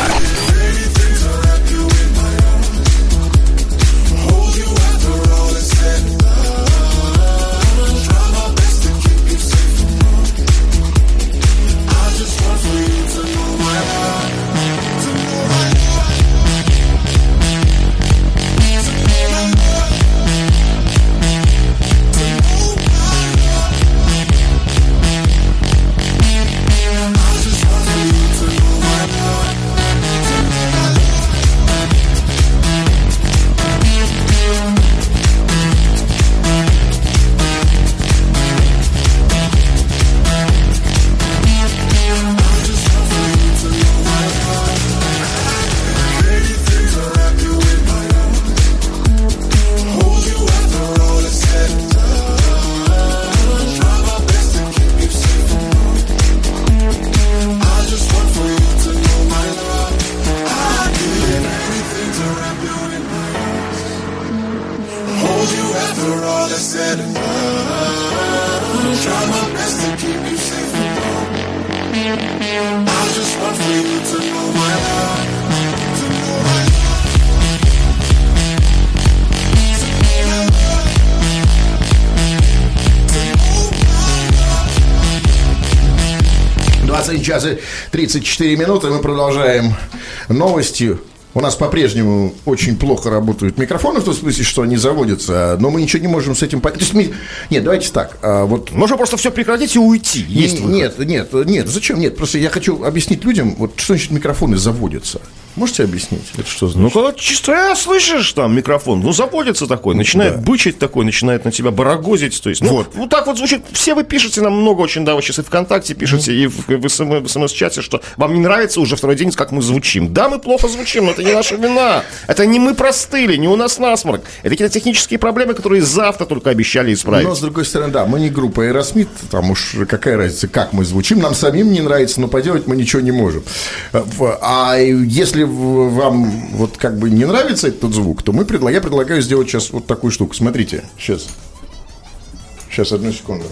[SPEAKER 3] двадцать час и тридцать четыре минуты. Мы продолжаем новости. У нас по-прежнему очень плохо работают микрофоны, в том смысле, что они заводятся, но мы ничего не можем с этим... То есть мы... Нет, давайте так. А, вот...
[SPEAKER 2] Можно просто все прекратить и уйти. Есть
[SPEAKER 3] нет, нет, нет, зачем? Нет, просто я хочу объяснить людям, вот что значит микрофоны заводятся. Можете объяснить? Это что значит?
[SPEAKER 2] Ну, когда чисто слышишь там микрофон, ну, заводится такой, начинает да. бычить такой, начинает на тебя барагозить. То есть, ну, вот. вот так вот звучит. Все вы пишете нам много очень, да, вы сейчас и ВКонтакте пишете, mm-hmm. и в, в, СМ, в СМС-чате, что вам не нравится уже второй день, как мы звучим. Да, мы плохо звучим, но это не наша вина. Это не мы простыли, не у нас насморк. Это какие-то технические проблемы, которые завтра только обещали исправить.
[SPEAKER 3] Но, с другой стороны, да, мы не группа Aerosmith, там уж какая разница, как мы звучим. Нам самим не нравится, но поделать мы ничего не можем. А если вам вот как бы не нравится этот звук, то мы предла... я предлагаю сделать сейчас вот такую штуку. Смотрите, сейчас. Сейчас, одну секунду.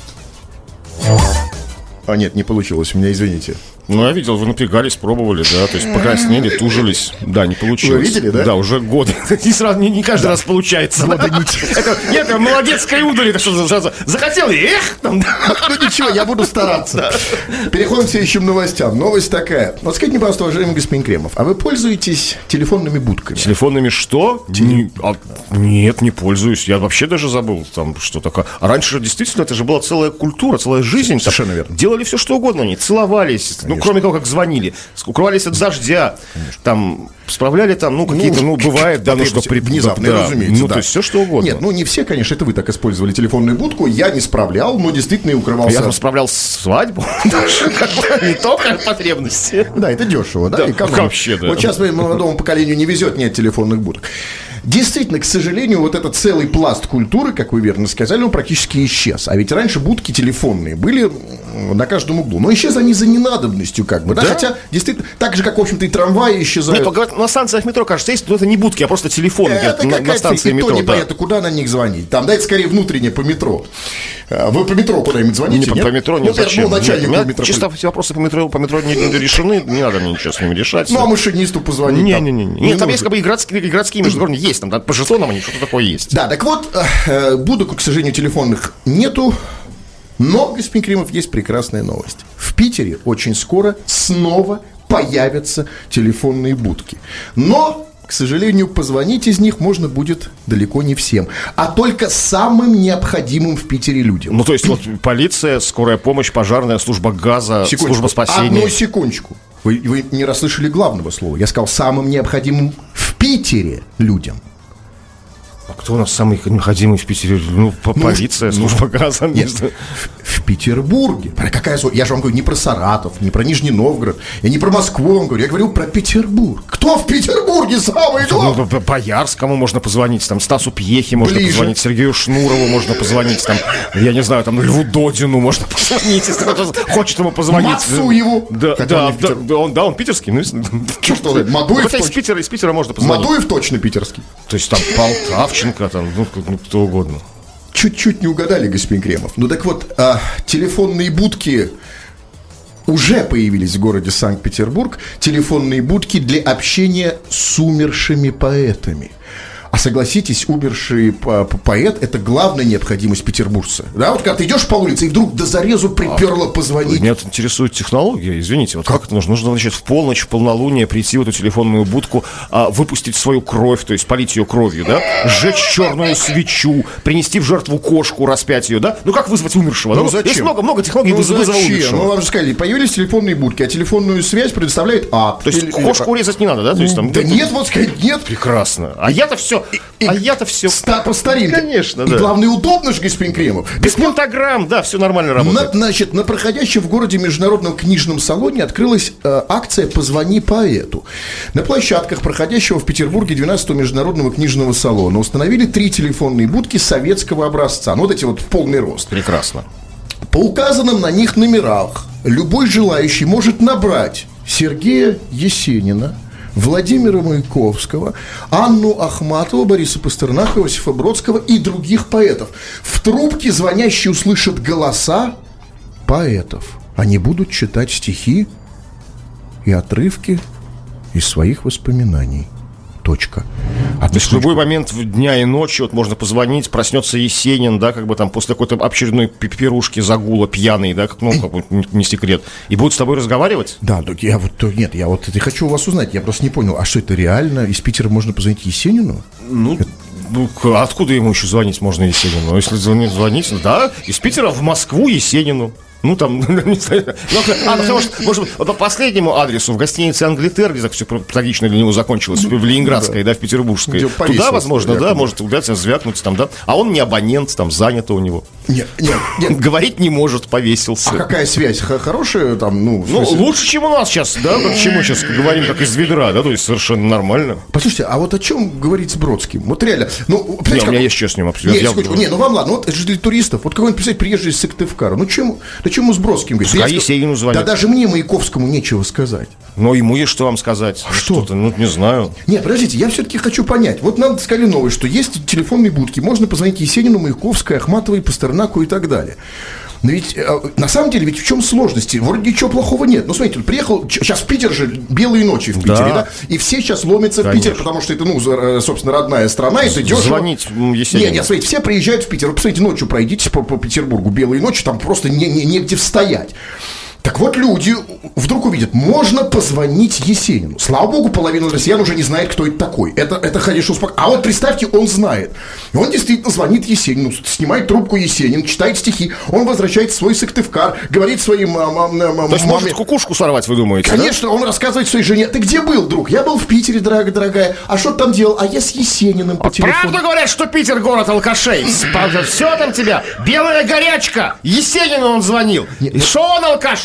[SPEAKER 3] А, нет, не получилось у меня, извините.
[SPEAKER 2] Ну, я видел, вы напрягались, пробовали, да, то есть покраснели, тужились. Да, не получилось.
[SPEAKER 3] Вы видели, да?
[SPEAKER 2] Да, уже год. Не сразу, не, не каждый да. раз получается.
[SPEAKER 3] Года не...
[SPEAKER 2] это, нет, это молодецкая удаль, это что за... Захотел, эх! Там, да.
[SPEAKER 3] Ну, ничего, я буду стараться. Да. Переходим к следующим новостям. Новость такая. Вот скажите, пожалуйста, уважаемый господин Кремов, а вы пользуетесь телефонными будками?
[SPEAKER 2] Телефонными что? Теле... Не, а, нет, не пользуюсь. Я вообще даже забыл, там, что такое. А раньше действительно это же была целая культура, целая жизнь.
[SPEAKER 3] Совершенно там, верно.
[SPEAKER 2] Делали все, что угодно. Они целовались. Конечно. Ну, кроме того, как звонили. Укрывались от дождя. Конечно. Там справляли там, ну, какие-то, ну, ну бывает, да, ну, что при...
[SPEAKER 3] внезапно, да, разумеется.
[SPEAKER 2] Ну,
[SPEAKER 3] да.
[SPEAKER 2] то есть все, что угодно.
[SPEAKER 3] Нет, ну, не все, конечно, это вы так использовали телефонную будку. Я не справлял, но действительно и укрывался.
[SPEAKER 2] Я там справлял свадьбу. Не только потребности.
[SPEAKER 3] Да, это дешево, да?
[SPEAKER 2] Вообще, да.
[SPEAKER 3] Вот сейчас молодому поколению не везет, нет телефонных будок. Действительно, к сожалению, вот этот целый пласт культуры, как вы верно сказали, он практически исчез. А ведь раньше будки телефонные были на каждом углу. Но исчез они за ненадобностью. личностью, как бы, да?
[SPEAKER 2] Да?
[SPEAKER 3] Хотя, действительно, так же, как, в общем-то, и трамваи исчезают.
[SPEAKER 2] Нет, говорят, на станциях метро, кажется, есть, но это не будки, а просто телефоны
[SPEAKER 3] Это
[SPEAKER 2] на, на станции
[SPEAKER 3] фиг,
[SPEAKER 2] метро.
[SPEAKER 3] никто не
[SPEAKER 2] Да.
[SPEAKER 3] понятно, куда на них звонить. Там, да, это скорее внутреннее по метро. Вы по метро куда-нибудь звоните,
[SPEAKER 2] Не, по,
[SPEAKER 3] нет?
[SPEAKER 2] по метро нет,
[SPEAKER 3] Ну,
[SPEAKER 2] зачем?
[SPEAKER 3] ну, начальнику
[SPEAKER 2] Нет, у меня
[SPEAKER 3] метро.
[SPEAKER 2] чисто все вопросы по метро, по метро не, не решены, не надо мне ничего с ними решать.
[SPEAKER 3] Ну, а машинисту позвонить
[SPEAKER 2] Не,
[SPEAKER 3] там
[SPEAKER 2] не, не, не.
[SPEAKER 3] не
[SPEAKER 2] Нет, там
[SPEAKER 3] нужно.
[SPEAKER 2] есть как бы и городские, и городские междугородные есть, там, да, по жетонам они что-то такое есть.
[SPEAKER 3] Да, так вот, э, будок, к сожалению, телефонных нету, но, господин Кремов, есть прекрасная новость. В Питере очень скоро снова появятся телефонные будки. Но, к сожалению, позвонить из них можно будет далеко не всем, а только самым необходимым в Питере людям.
[SPEAKER 2] Ну, то есть, вот полиция, скорая помощь, пожарная, служба газа,
[SPEAKER 3] Секундочку,
[SPEAKER 2] служба спасения.
[SPEAKER 3] Одну секундочку. Вы, вы не расслышали главного слова. Я сказал самым необходимым в Питере людям.
[SPEAKER 2] А кто у нас самый необходимый в Питере? Ну, по-
[SPEAKER 3] Ну,
[SPEAKER 2] полиция,
[SPEAKER 3] ну,
[SPEAKER 2] служба газа.
[SPEAKER 3] Нет, в, в Петербурге. Про какая, со- я же вам говорю не про Саратов, не про Нижний Новгород, я не про Москву вам говорю, я говорю про Петербург. Кто в Петербурге самый главный?
[SPEAKER 2] Ну, Боярскому можно позвонить, там, Стасу Пьехе можно
[SPEAKER 3] Ближе.
[SPEAKER 2] позвонить, Сергею Шнурову можно позвонить, там, я не знаю, там, Льву Додину можно позвонить, если кто-то хочет ему позвонить.
[SPEAKER 3] Мацуеву.
[SPEAKER 2] Да,
[SPEAKER 3] Хотя
[SPEAKER 2] да,
[SPEAKER 3] он не в
[SPEAKER 2] да,
[SPEAKER 3] Питер-
[SPEAKER 2] да, он, да, он питерский, ну, если-
[SPEAKER 3] Черт его знает, Мадуев
[SPEAKER 2] Хотя из
[SPEAKER 3] точно.
[SPEAKER 2] Питера, из Питера можно позвонить.
[SPEAKER 3] Мадуев точно питерский.
[SPEAKER 2] То есть там Полтавченко, там, ну, как- ну, кто угодно.
[SPEAKER 3] Чуть-чуть не угадали, господин Кремов. Ну так вот, а, телефонные будки уже появились в городе Санкт-Петербург. Телефонные будки для общения с умершими поэтами. А согласитесь, умерший по- по- поэт – это главная необходимость петербуржца. Да, вот когда ты идешь по улице, и вдруг до зарезу приперло позвонить.
[SPEAKER 2] Меня вот интересует технология, извините, вот как это нужно? Нужно, значит, в полночь, в полнолуние прийти в эту телефонную будку, а, выпустить свою кровь, то есть полить ее кровью, да? Сжечь черную свечу, принести в жертву кошку, распять ее, да? Ну как вызвать умершего?
[SPEAKER 3] Ну,
[SPEAKER 2] да?
[SPEAKER 3] зачем?
[SPEAKER 2] Есть много, много технологий
[SPEAKER 3] Ну,
[SPEAKER 2] вызова вызова
[SPEAKER 3] зачем?
[SPEAKER 2] умершего.
[SPEAKER 3] Ну, вам же сказали, появились телефонные будки, а телефонную связь предоставляет ад.
[SPEAKER 2] То есть
[SPEAKER 3] Или-
[SPEAKER 2] кошку
[SPEAKER 3] или-
[SPEAKER 2] резать не надо, да? То есть, там,
[SPEAKER 3] Да нет, вот сказать, нет.
[SPEAKER 2] Прекрасно. А я-то все,
[SPEAKER 3] И-
[SPEAKER 2] а я-то все
[SPEAKER 3] Ста- по старинке.
[SPEAKER 2] Конечно,
[SPEAKER 3] И
[SPEAKER 2] да.
[SPEAKER 3] главное, удобно же, господин Кремов.
[SPEAKER 2] без пентаграмм, да, все нормально работает.
[SPEAKER 3] На, значит, на проходящем в городе международном книжном салоне открылась э, акция «Позвони поэту». На площадках проходящего в Петербурге двенадцатого международного книжного салона установили три телефонные будки советского образца. Ну, вот эти вот в полный рост.
[SPEAKER 2] Прекрасно.
[SPEAKER 3] По указанным на них номерах любой желающий может набрать Сергея Есенина, Владимира Маяковского, Анну Ахматову, Бориса Пастернака, Иосифа Бродского и других поэтов. В трубке звонящие услышат голоса поэтов. Они будут читать стихи и отрывки из своих воспоминаний. Точка. А
[SPEAKER 2] То есть в любой момент дня и ночи вот можно позвонить, проснется Есенин, да, как бы там после какой-то очередной пи- пирушки, загула, пьяный, да, как, ну, как бы, не- не секрет, и будут с тобой разговаривать?
[SPEAKER 3] Да, так я вот, то- нет, я вот это хочу у вас узнать, я просто не понял, а что это реально? Из Питера можно позвонить Есенину?
[SPEAKER 2] Ну, ну, к- откуда ему еще звонить можно Есенину? Ну, если звонить, звонить, да, из Питера в Москву Есенину. Ну, там, не знаю. Ну, а, потому что, может быть, вот по последнему адресу в гостинице «Англитер», где так все трагично для него закончилось, в Ленинградской, да, в Петербургской.
[SPEAKER 3] Где повесился,
[SPEAKER 2] Туда, возможно, да,
[SPEAKER 3] якобы.
[SPEAKER 2] может удаться звякнуть там, да. А он не абонент, там, занято у него.
[SPEAKER 3] Нет, нет, нет.
[SPEAKER 2] Говорить не может, повесился.
[SPEAKER 3] А какая связь? Х- Хорошая там, ну, в
[SPEAKER 2] Ну,
[SPEAKER 3] смысле-
[SPEAKER 2] лучше, чем у нас сейчас, да, как чем мы сейчас говорим, как из ведра, да, то есть совершенно нормально.
[SPEAKER 3] Послушайте, а вот о чем говорить с Бродским? Вот реально, ну,
[SPEAKER 2] Не,
[SPEAKER 3] понимаете,
[SPEAKER 2] у меня
[SPEAKER 3] как-
[SPEAKER 2] есть что с ним обсудить.
[SPEAKER 3] Не,
[SPEAKER 2] Я-
[SPEAKER 3] секундочку, не, ну вам ладно, вот это же для туристов. Вот какой-нибудь, представьте, приезжий из Сыктывкара. Ну, чем, да чему с Бродским говорить?
[SPEAKER 2] Пускай
[SPEAKER 3] Я скажу,
[SPEAKER 2] Есенину звонит.
[SPEAKER 3] Да даже мне, Маяковскому, нечего сказать.
[SPEAKER 2] Но ему есть что вам сказать.
[SPEAKER 3] А что?
[SPEAKER 2] Что-то, ну, не знаю.
[SPEAKER 3] Нет, подождите, я все-таки хочу понять. Вот нам сказали новость, что есть телефонные будки, можно позвонить Есенину, Маяковской, Ахматовой, Пастернаку и так далее. Но ведь, э, на самом деле, ведь в чем сложности? Вроде ничего плохого нет. Ну, смотрите, он приехал, сейчас в Питер же, белые ночи в Питере, да?
[SPEAKER 2] Да.
[SPEAKER 3] И все сейчас ломятся в
[SPEAKER 2] Конечно.
[SPEAKER 3] Питер, потому что это, ну, за- э, собственно, родная страна, это дешево.
[SPEAKER 2] Звонить м, Есенину.
[SPEAKER 3] Нет, нет, смотрите, все приезжают в Питер. Вы посмотрите, ночью пройдитесь по, по Петербургу, белые ночи, там просто не, не, негде стоять. Так вот, люди вдруг увидят, можно позвонить Есенину. Слава богу, половина россиян уже не знает, кто это такой. Это, это конечно, успокаивает. А вот представьте, он знает. И он действительно звонит Есенину, снимает трубку Есенин, читает стихи, он возвращается в свой Сыктывкар, говорит своим а, а, а,
[SPEAKER 2] То есть
[SPEAKER 3] маме.
[SPEAKER 2] может кукушку сорвать, вы думаете, да?
[SPEAKER 3] Конечно, он рассказывает своей жене: ты где был, друг? Я был в Питере, дорогая, дорогая. А что ты там делал? А я с Есениным по телефону.
[SPEAKER 2] Правда говорят, что Питер город алкашей? Все там тебя. Белая горячка. Есенину он звонил. И шо он алкаш?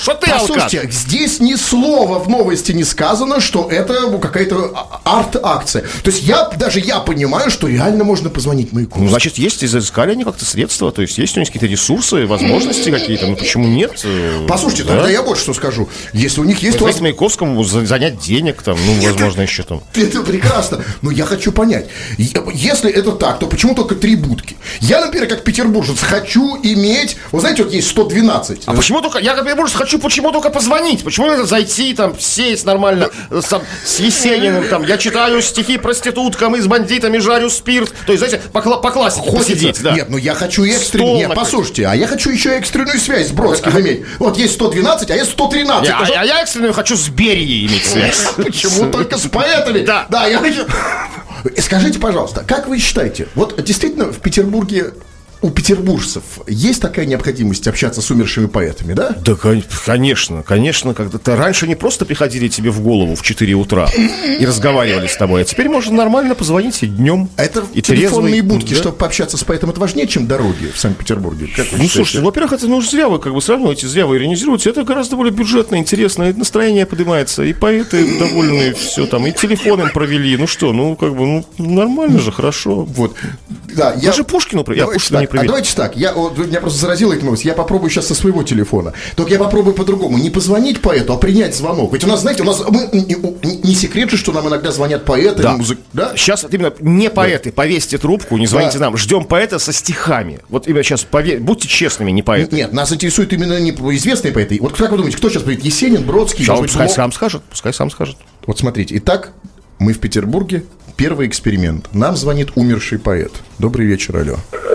[SPEAKER 2] что ты алкаш.
[SPEAKER 3] Послушайте, здесь ни слова в новости не сказано, что это какая-то арт-акция. То есть я, даже я понимаю, что реально можно позвонить Маяковскому.
[SPEAKER 2] Ну, значит, есть, изыскали они как-то средства, то есть есть у них какие-то ресурсы, возможности какие-то, ну почему нет?
[SPEAKER 3] Послушайте,
[SPEAKER 2] да?
[SPEAKER 3] тогда я вот что скажу. Если у них есть...
[SPEAKER 2] Возможно, Маяковскому занять денег там, ну, возможно, еще там.
[SPEAKER 3] Это прекрасно. Но я хочу понять, если это так, то почему только три будки? Я, например, как петербуржец, хочу иметь... Вы знаете, вот есть сто двенадцать.
[SPEAKER 2] А почему только... Я, как петербуржец, хочу почему только позвонить? Почему надо зайти, там, сесть нормально с, с Есениным, там, я читаю стихи проституткам и с бандитами жарю спирт. То есть, знаете, по, по классике
[SPEAKER 3] Хочется?
[SPEAKER 2] посидеть, да.
[SPEAKER 3] Нет, ну я хочу экстренную... Нет,
[SPEAKER 2] накрыть.
[SPEAKER 3] послушайте, а я хочу еще экстренную связь с Бродским иметь. Вот есть сто двенадцать, а есть сто тринадцать.
[SPEAKER 2] Я, а, а я экстренную хочу с Берией иметь связь.
[SPEAKER 3] Почему только с поэтами?
[SPEAKER 2] Да.
[SPEAKER 3] Да, я хочу... Скажите, пожалуйста, как вы считаете, вот действительно в Петербурге у петербуржцев есть такая необходимость общаться с умершими поэтами, да?
[SPEAKER 2] Да, конечно, конечно, когда-то раньше не просто приходили тебе в голову в четыре утра и разговаривали с тобой, а теперь можно нормально позвонить и днем.
[SPEAKER 3] А это
[SPEAKER 2] и
[SPEAKER 3] телефонные
[SPEAKER 2] трезвый,
[SPEAKER 3] будки,
[SPEAKER 2] да?
[SPEAKER 3] чтобы пообщаться с поэтом, это важнее, чем дороги в Санкт-Петербурге? Как вы
[SPEAKER 2] Ну,
[SPEAKER 3] считаете?
[SPEAKER 2] слушайте, во-первых, это ну, зря вы как бы сравниваете, зря вы иронизируете. Это гораздо более бюджетно, интересно, и настроение поднимается, и поэты довольны, все там, и телефон им провели. Ну что, ну как бы, ну нормально же, хорошо.
[SPEAKER 3] Вот. Да, я...
[SPEAKER 2] Даже Пушкину, я Пушкина не
[SPEAKER 3] так, а
[SPEAKER 2] проверил.
[SPEAKER 3] давайте так, я, вот, меня просто заразила эта новость, я попробую сейчас со своего телефона. Только я попробую по-другому, не позвонить поэту, а принять звонок. Ведь у нас, знаете, у нас мы, не, не секрет же, что нам иногда звонят поэты,
[SPEAKER 2] Да.
[SPEAKER 3] музык, да?
[SPEAKER 2] Сейчас именно не поэты, повесьте трубку, не звоните
[SPEAKER 3] Да.
[SPEAKER 2] нам. Ждем поэта со стихами. Вот именно сейчас пове... будьте честными, не поэты.
[SPEAKER 3] Нет, нас интересует именно не известные поэты. Вот как вы думаете, кто сейчас будет? Есенин, Бродский?
[SPEAKER 2] Сейчас,
[SPEAKER 3] может быть,
[SPEAKER 2] пускай
[SPEAKER 3] Ло-
[SPEAKER 2] сам скажет, пускай сам скажет.
[SPEAKER 3] Вот смотрите, итак, мы в Петербурге. Первый эксперимент. Нам звонит умерший поэт. Добрый вечер, алло.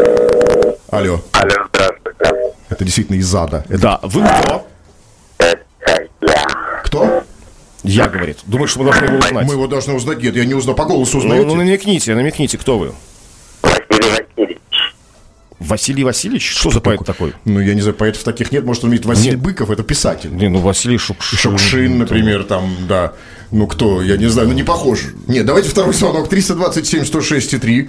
[SPEAKER 3] Алло.
[SPEAKER 5] Алло, здравствуйте.
[SPEAKER 3] Это действительно из ада. Это
[SPEAKER 2] Да, вы кто?
[SPEAKER 5] Это я.
[SPEAKER 3] кто?
[SPEAKER 2] Я, говорит. Думаешь, что мы должны его узнать?
[SPEAKER 3] Мы его должны узнать. Нет, я не узнал. По голосу
[SPEAKER 2] Ну,
[SPEAKER 3] узнаете?
[SPEAKER 2] ну, намекните, намекните, кто вы?
[SPEAKER 5] Василий Васильевич.
[SPEAKER 2] Василий Васильевич? Что, за поэт такой?
[SPEAKER 3] Ну, я не знаю, поэтов таких нет. Может, он имеет Василий
[SPEAKER 2] Нет.
[SPEAKER 3] Быков, это писатель.
[SPEAKER 2] Не, ну Василий Шукшин.
[SPEAKER 3] Шукшин, например, там, да. Ну, кто, я не знаю, ну, не похож. Нет, давайте второй звонок. триста двадцать семь сто шесть три.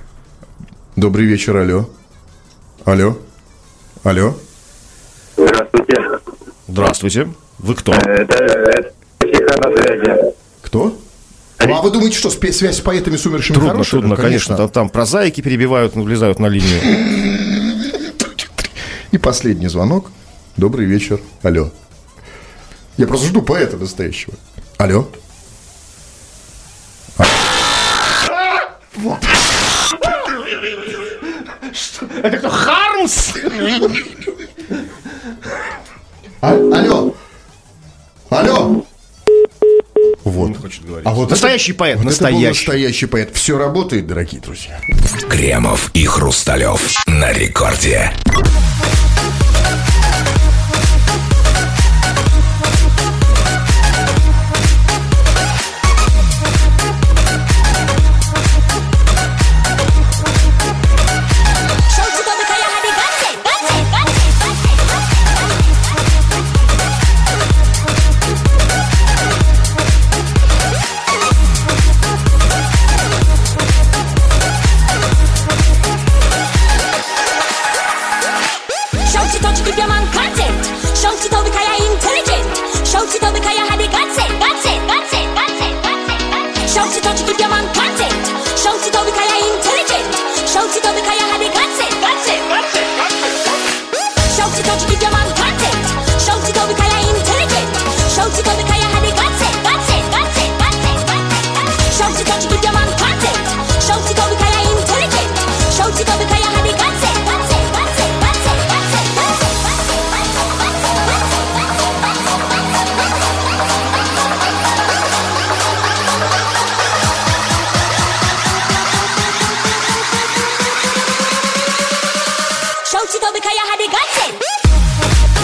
[SPEAKER 3] Добрый вечер, алло. Алло. Алло.
[SPEAKER 5] Здравствуйте.
[SPEAKER 2] Здравствуйте. Вы кто?
[SPEAKER 5] Это, это Психа на связи.
[SPEAKER 3] Кто? Ну, а вы думаете, что спе- связь с поэтами с умершими
[SPEAKER 2] Трудно,
[SPEAKER 3] хорошая?
[SPEAKER 2] трудно,
[SPEAKER 3] Ну,
[SPEAKER 2] конечно. Там, там прозаики перебивают, ну, влезают на линию.
[SPEAKER 3] И последний звонок. Добрый вечер. Алло. Я просто жду поэта настоящего. Алло.
[SPEAKER 2] Это кто? Хармс?
[SPEAKER 3] А- алло. Алло. Вот. А вот
[SPEAKER 2] Настоящий
[SPEAKER 3] это-
[SPEAKER 2] поэт,
[SPEAKER 3] вот это был
[SPEAKER 2] настоящий.
[SPEAKER 3] настоящий поэт. Все работает, дорогие друзья.
[SPEAKER 1] Кремов и Хрусталев на рекорде.
[SPEAKER 6] Shout it out to keep your man content. Shout it out because you're intelligent. Shout it out because you had the guts it, guts it, guts it, guts it, guts it. Shout it out to keep your man content. Shout it out because you're intelligent. Shout it out because you had the guts it, guts it, guts it, guts it. Shout it out to keep your man content. Shout it out because you're intelligent. Shout it out because you had the guts it, guts it, guts it, guts it, guts it. Shout it out to keep your man content. Shout it out because you're intelligent. Shout it out because you had the guts it, guts it, guts it, guts it, guts it, guts it. Shout it out because you had the guts it.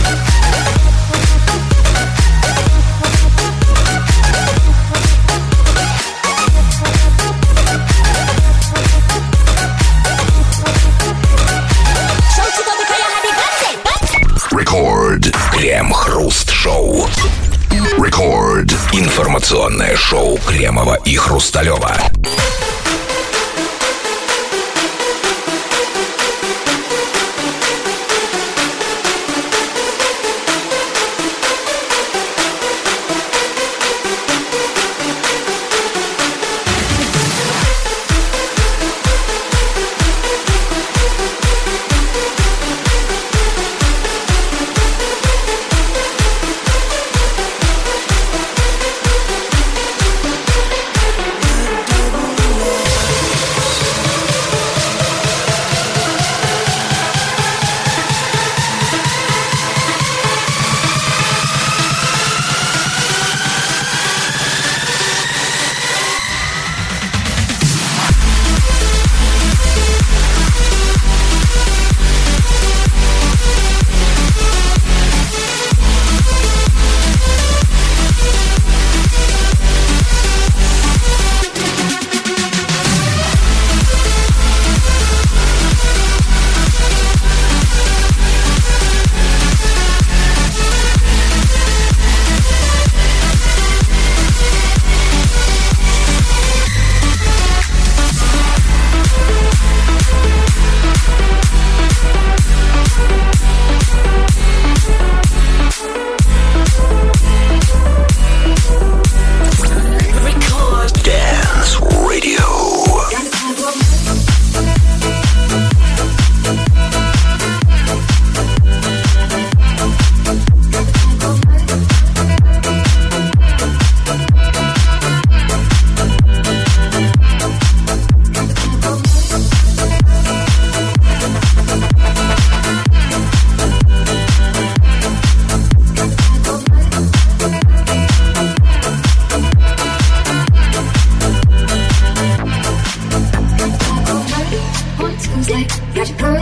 [SPEAKER 6] Shout it out because you had the guts it.
[SPEAKER 1] Рекорд. Крем-хруст-шоу. Рекорд. Информационное шоу Кремова и Хрусталева.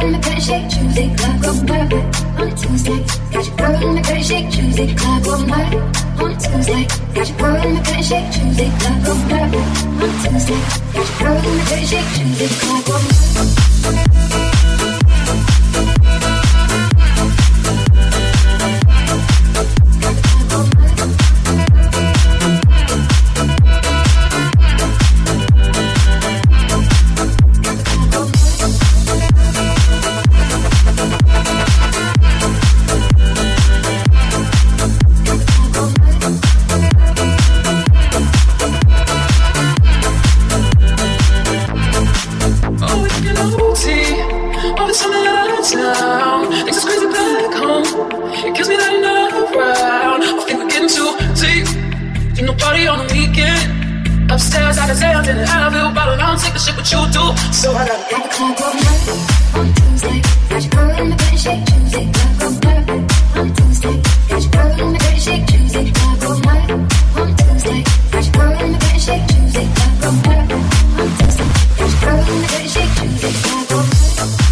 [SPEAKER 7] in the good shake, Tuesday, club go murder. On a Tuesday, got your girl in the good shake, Tuesday, club go murder. On a Tuesday, got your girl in the good shake, Tuesday, club go murder. On a Tuesday, got your girl in the good shake, Tuesday, club go murder.
[SPEAKER 8] Upstairs, I can say I'm in the Advil, but I don't take the shit what you do. So I gotta
[SPEAKER 7] got the club go murder on Tuesday. Got your girl in the good shake, Tuesday. Club go murder on Tuesday. Got your girl in the good shake, Tuesday. Club go murder on Tuesday. Got your girl in the good shake, Tuesday. Club go murder on Tuesday. Got your girl in the good shake, Tuesday. Club go murder.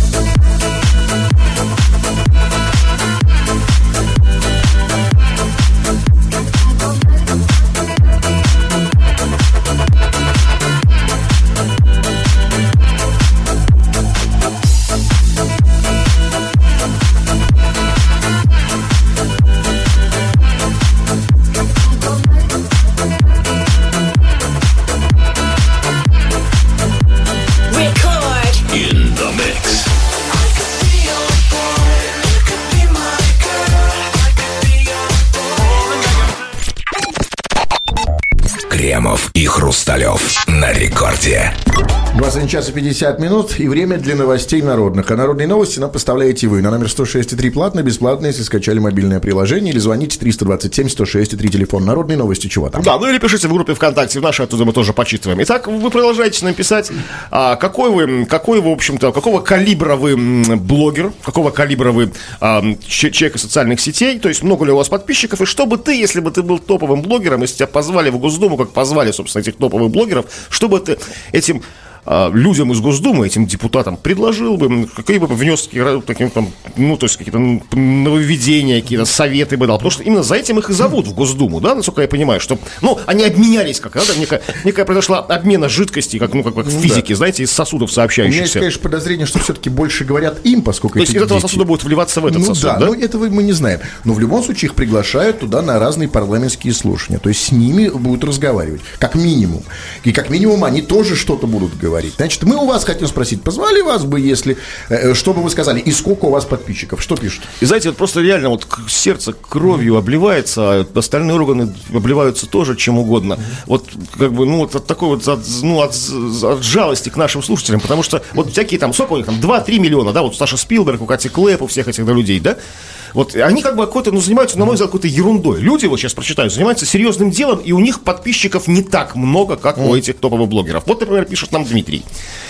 [SPEAKER 1] Кремов и Хрусталев на рекорде.
[SPEAKER 3] двадцать один час и пятьдесят минут, и время для новостей народных. А народные новости нам поставляете вы на номер сто шесть и три платно, бесплатно, если скачали мобильное приложение, или звоните триста двадцать семь сто шесть и три, телефон. Народные новости, чего там?
[SPEAKER 2] Да, ну или пишите в группе ВКонтакте, в нашей, оттуда мы тоже почитываем. Итак, вы продолжаете нам писать, а, какой вы, какой вы, в общем-то, какого калибра вы блогер, какого калибра вы а, человек из социальных сетей, то есть много ли у вас подписчиков, и что бы ты, если бы ты был топовым блогером, если тебя позвали в Госдуму, как позвали, собственно, этих топовых блогеров, что бы ты этим людям из Госдумы, этим депутатам предложил бы, какие бы внес таким, там, ну, то есть какие-то нововведения, какие-то советы бы дал, потому что именно за этим их и зовут в Госдуму, да, насколько я понимаю, что, ну, они обменялись, как, да, некая, некая произошла обмена жидкости, как, ну, как, как в физике, да, знаете, из сосудов сообщающихся. У меня есть,
[SPEAKER 3] конечно, подозрение, что все-таки больше говорят им, поскольку
[SPEAKER 2] то есть из этого дети сосуда будет вливаться в этот
[SPEAKER 3] ну,
[SPEAKER 2] сосуд,
[SPEAKER 3] да?
[SPEAKER 2] да?
[SPEAKER 3] Ну, этого мы не знаем, но в любом случае их приглашают туда на разные парламентские слушания, то есть с ними будут разговаривать, как минимум, и как минимум они тоже что-то будут говорить. Значит, мы у вас хотим спросить, позвали вас бы, если, э, что бы вы сказали, и сколько у вас подписчиков, что пишут?
[SPEAKER 2] И знаете, вот просто реально вот сердце кровью обливается, а остальные органы обливаются тоже чем угодно. Вот как бы, ну вот от такой вот, от, ну от, от жалости к нашим слушателям, потому что вот всякие там, сколько у них там, два-три миллиона, да, вот Саша Спилберг, у Кати Клэп, у всех этих да, людей, да, вот они как бы какой-то, ну, занимаются, на мой взгляд, какой-то ерундой. Люди, вот сейчас прочитаю, занимаются серьезным делом, и у них подписчиков не так много, как у этих топовых блогеров. Вот, например, пишет нам Дмитрий.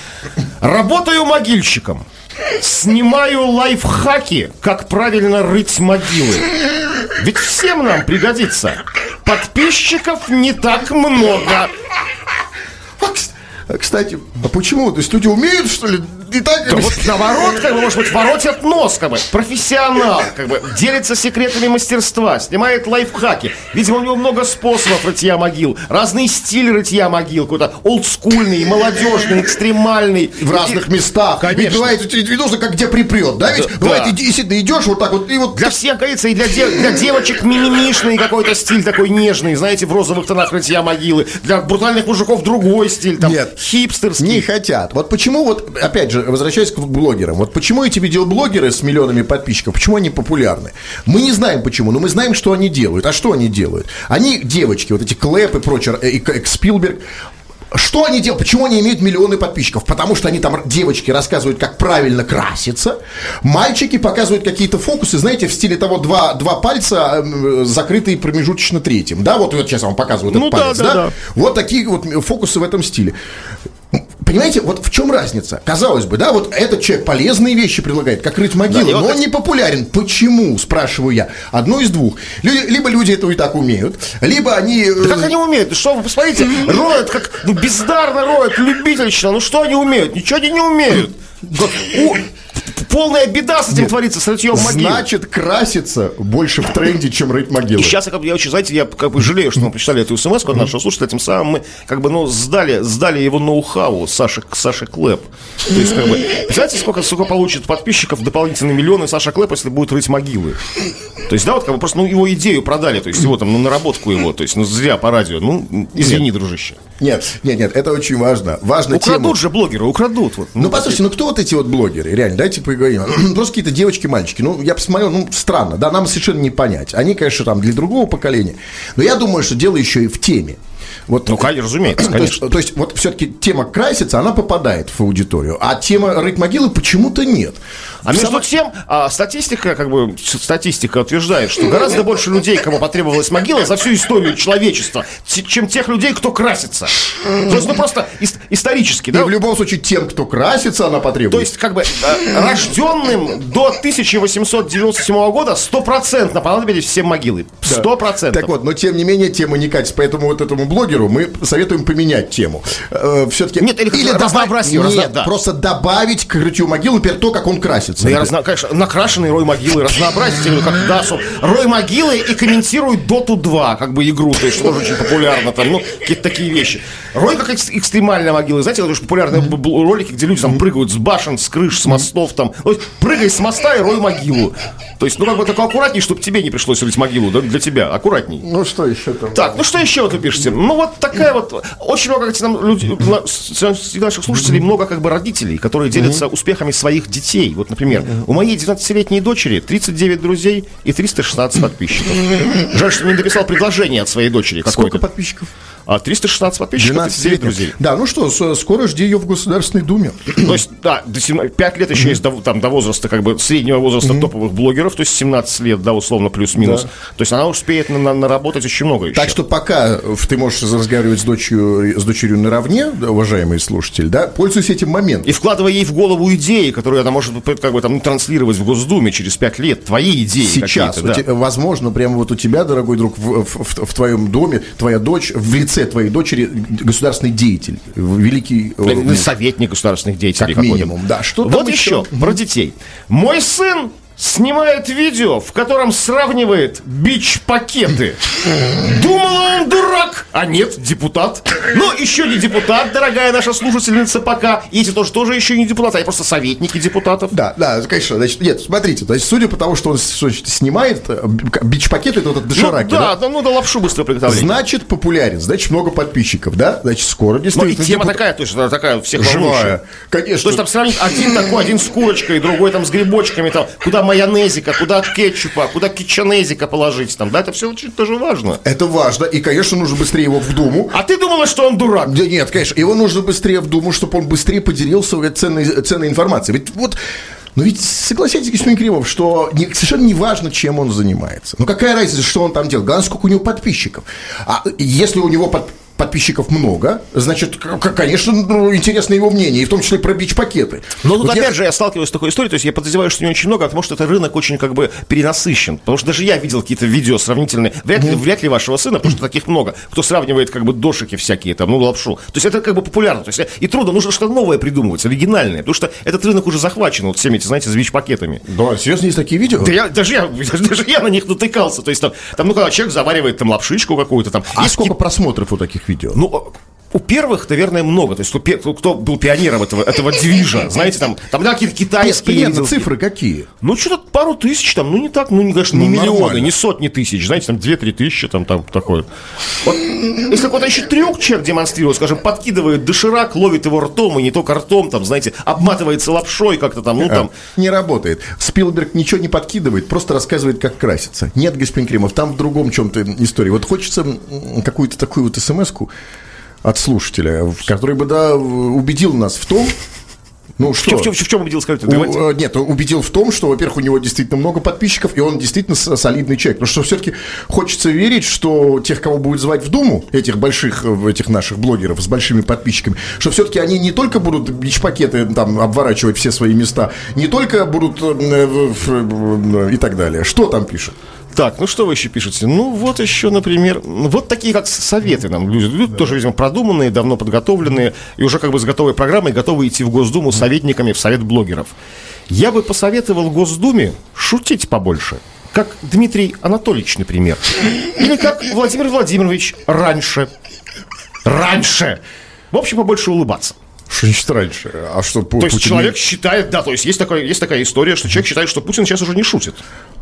[SPEAKER 2] Работаю могильщиком. Снимаю лайфхаки, как правильно рыть могилы. Ведь всем нам пригодится. Подписчиков не так много.
[SPEAKER 3] Кстати, а почему? То есть люди умеют, что ли? И так...
[SPEAKER 2] Да вот наоборот, как бы, может быть, воротят нос, как бы, профессионал, как бы, делится секретами мастерства, снимает лайфхаки. Видимо, у него много способов рытья могил, разный стиль рытья могил, какой-то олдскульный, молодежный, экстремальный.
[SPEAKER 3] В разных
[SPEAKER 2] и...
[SPEAKER 3] местах.
[SPEAKER 2] Конечно.
[SPEAKER 3] Ведь бывает, ведь нужно как где припрет, да? Ведь
[SPEAKER 2] да,
[SPEAKER 3] бывает,
[SPEAKER 2] да.
[SPEAKER 3] И, действительно, идешь вот так вот, и вот...
[SPEAKER 2] Для всех, говорится, и для, де... для девочек мимимишный какой-то стиль такой нежный, знаете, в розовых тонах рытья могилы. Для брутальных мужиков другой стиль, там,
[SPEAKER 3] Нет,
[SPEAKER 2] хипстерский.
[SPEAKER 3] Не хотят. Вот почему, вот, опять же, возвращаясь к блогерам, вот почему эти видеоблогеры с миллионами подписчиков, почему они популярны? Мы не знаем почему, но мы знаем, что они делают. А что они делают? Они, девочки, вот эти Клэп и прочее, и, и Спилберг, что они делают? Почему они имеют миллионы подписчиков? Потому что они там, девочки, рассказывают, как правильно краситься. Мальчики показывают какие-то фокусы, знаете, в стиле того, два, два пальца, э, закрытые промежуточно третьим. Да, вот, вот сейчас я вам показываю этот
[SPEAKER 2] ну,
[SPEAKER 3] палец,
[SPEAKER 2] да,
[SPEAKER 3] да,
[SPEAKER 2] да, да?
[SPEAKER 3] Вот такие вот фокусы в этом стиле. Понимаете, вот в чем разница? Казалось бы, да, вот этот человек полезные вещи предлагает, как рыть могилы, да, но он не популярен. Почему, спрашиваю я? Одно из двух. Люди, либо люди это и так умеют, либо они...
[SPEAKER 2] Да как они умеют? Что вы посмотрите, роют, как ну, бездарно роют, любительщина. Ну что они умеют? Ничего они не умеют. У, полная беда с этим творится, с рытьем могил.
[SPEAKER 3] Значит, краситься больше в тренде, чем рыть могилы.
[SPEAKER 2] И сейчас, я, я очень, знаете, я как бы жалею, что мы прочитали эту смс-ку от нашего слушателя, тем самым мы как бы, ну, сдали, сдали его ноу-хау Саше, Саше Клэп. То есть, как бы, представляете, сколько, сколько получит подписчиков дополнительные миллионы Саша Клэп, если будет рыть могилы? То есть, да, вот как бы просто, ну, его идею продали, то есть, его там, ну, наработку его, то есть, ну, зря по радио, ну, извини, нет. дружище.
[SPEAKER 3] Нет, нет, нет, это очень важно. Важно
[SPEAKER 2] украдут
[SPEAKER 3] тему...
[SPEAKER 2] же блогеры, украдут. Вот.
[SPEAKER 3] Ну, ну, послушайте, ну, кто вот эти вот блогеры, реально, дайте поговорим. Просто какие-то девочки, мальчики, ну, я посмотрел, ну, странно, да, нам совершенно не понять. Они, конечно, там для другого поколения, но я думаю, что дело еще и в теме. Вот,
[SPEAKER 2] ну, конечно, разумеется, конечно.
[SPEAKER 3] То есть, то есть, вот все-таки тема краситься, она попадает в аудиторию, а тема рыть могилы почему-то нет.
[SPEAKER 2] А между Сама... тем, а, статистика, как бы, статистика утверждает, что гораздо больше людей, кому потребовалась могила за всю историю человечества, чем тех людей, кто красится. То есть, ну, просто ис- исторически, да?
[SPEAKER 3] И в любом случае, тем, кто красится, она потребуется.
[SPEAKER 2] То есть, как бы, э, рожденным до тысяча восемьсот девяносто седьмого года стопроцентно понадобились все могилы. Сто процентов.
[SPEAKER 3] Так вот, но тем не менее, тема не катится, поэтому вот этому блогеру мы советуем поменять тему. Э, все-таки...
[SPEAKER 2] Нет, или, или разнообразить ее.
[SPEAKER 3] Нет,
[SPEAKER 2] разно... да.
[SPEAKER 3] просто добавить к рытью могилы, например, то, как он красится.
[SPEAKER 2] Да, я разно... конечно, накрашенный рой могилы, разнообразить, я говорю, как Дасу. Рой могилы и комментирует Доту два, как бы игру, то есть, что тоже очень популярно там, ну, какие-то такие вещи. Рой как экстремальная могила, знаете, это же популярные mm-hmm. ролики, где люди там прыгают с башен, с крыш, с мостов, там, ну, прыгай с моста и рой могилу. То есть, ну, как бы такой аккуратней, чтобы тебе не пришлось рыть могилу, да, для тебя, аккуратней.
[SPEAKER 3] Ну, что еще там?
[SPEAKER 2] Так, ну, что еще вот вы пишете? Ну, вот такая вот, очень много, кстати, нам люди, среди наших слушателей много, как бы, родителей, которые делятся mm-hmm. успехами своих детей. Вот, например, mm-hmm. у моей девятнадцатилетней дочери тридцать девять друзей и триста шестнадцать подписчиков. Жаль, что не дописал предложение от своей дочери какое-то.
[SPEAKER 3] Сколько подписчиков?
[SPEAKER 2] А, триста шестнадцать подписчиков, тридцать девять друзей.
[SPEAKER 3] Да, ну что, скоро жди ее в Государственной Думе.
[SPEAKER 2] То есть, да, пять лет еще есть до, там, до возраста, как бы, среднего возраста mm-hmm. топовых блогеров, то есть семнадцать лет, да, условно, плюс-минус. Да. То есть она успеет на, на, наработать очень много еще.
[SPEAKER 3] Так что пока ты можешь разговаривать с дочерью, с дочерью наравне, уважаемый слушатель, да, пользуйся этим моментом.
[SPEAKER 2] И вкладывая ей в голову идеи, которые она может, как бы, там, транслировать в Госдуме через пять лет, твои идеи.
[SPEAKER 3] Сейчас, да. те, возможно, прямо вот у тебя, дорогой друг, в, в, в, в твоем доме, твоя дочь, в лице твоей дочери государственный деятель, великий...
[SPEAKER 2] Ну, советник государственных деятелей.
[SPEAKER 3] Как минимум, да. Что
[SPEAKER 2] вот еще, еще про детей. Мой сын снимает видео, в котором сравнивает бич-пакеты. Думал, он дурак, а нет, депутат. Но еще не депутат, дорогая наша слушательница пока. И эти тоже, тоже еще не депутаты, они просто советники депутатов.
[SPEAKER 3] Да, да, конечно. Значит, нет, смотрите, то есть, судя по тому, что он значит, снимает, бич-пакеты, это вот дошираки,
[SPEAKER 2] ну, да?
[SPEAKER 3] Да,
[SPEAKER 2] да, ну да, лапшу быстро приготовления.
[SPEAKER 3] Значит, популярен, значит, много подписчиков, да? Значит, скоро действительно...
[SPEAKER 2] Ну, и тема депутат... такая, точно, такая, всех
[SPEAKER 3] живая. Конечно.
[SPEAKER 2] То есть, там сравнить один такой, один с курочкой, другой там с грибочками, там, куда майонезика, куда кетчупа, куда кетчанезика положить, там, да, это все очень тоже важно.
[SPEAKER 3] Это важно, и, конечно, нужно быстрее его в Думу.
[SPEAKER 2] А ты думала, что он дурак?
[SPEAKER 3] Да нет, конечно, его нужно быстрее в Думу, чтобы он быстрее поделился ценной, ценной информацией. Ведь вот, ну ведь согласитесь, господин Кремов, что не, совершенно не важно, чем он занимается. Ну какая разница, что он там делает, главное, сколько у него подписчиков. А если у него под подписчиков много, значит, конечно, ну, интересно его мнение, и в том числе про бич-пакеты.
[SPEAKER 2] Но тут
[SPEAKER 3] вот
[SPEAKER 2] опять
[SPEAKER 3] я...
[SPEAKER 2] же я сталкиваюсь с такой историей, то есть я подозреваю, что не очень много, потому что это рынок очень как бы перенасыщен, потому что даже я видел какие-то видео сравнительные, вряд ли, mm-hmm. вряд ли вашего сына, потому что таких много, кто сравнивает как бы дошики всякие, там, ну, лапшу. То есть это как бы популярно, то есть и трудно, нужно что-то новое придумывать, оригинальное, потому что этот рынок уже захвачен вот всеми, знаете, с бич-пакетами.
[SPEAKER 3] Да, серьезно, есть такие видео?
[SPEAKER 2] Да я, даже, я, даже я на них натыкался, то есть там, там ну, когда человек заваривает там лапшичку какую-то там.
[SPEAKER 3] А сколько такие... просмотров у таких видео?
[SPEAKER 2] Ну, у первых, наверное, много. То есть, кто, кто был пионером этого, этого движа, знаете, там, там да, какие-то китайские...
[SPEAKER 3] Нет, примерно цифры какие?
[SPEAKER 2] Ну, что-то пару тысяч, там, ну, не так, ну, не, конечно, не ну, миллионы, нормально. Не сотни тысяч, знаете, там, две-три тысячи, там, там, такое. Вот, если какой-то еще трюк человек демонстрирует, скажем, подкидывает доширак, ловит его ртом, и не только ртом, там, знаете, обматывается лапшой как-то там, ну, там...
[SPEAKER 3] А, не работает. Спилберг ничего не подкидывает, просто рассказывает, как краситься. Нет, господин Кремов, там в другом чем-то истории. Вот хочется какую-то такую вот смс-ку от слушателя, который бы, да, убедил нас в том, ну, что?
[SPEAKER 2] В, в, в, в чем убедил, скажите?
[SPEAKER 3] У, нет, убедил в том, что, во-первых, у него действительно много подписчиков, и он действительно солидный человек. Потому что все-таки хочется верить, что тех, кого будет звать в Думу, этих больших, этих наших блогеров с большими подписчиками, что все-таки они не только будут бич-пакеты там обворачивать все свои места, не только будут и так далее. Что там пишут?
[SPEAKER 2] Так, ну что вы еще пишете? Ну, вот еще, например, вот такие как советы нам люди, люди тоже, видимо, продуманные, давно подготовленные, и уже как бы с готовой программой готовы идти в Госдуму советниками в Совет блогеров. Я бы посоветовал Госдуме шутить побольше, как Дмитрий Анатольевич, например. Или как Владимир Владимирович раньше. Раньше! В общем, побольше улыбаться.
[SPEAKER 3] Что значит раньше? А что,
[SPEAKER 2] То есть человек считает, да, то есть есть такая, есть такая история, что человек считает, что Путин сейчас уже не шутит.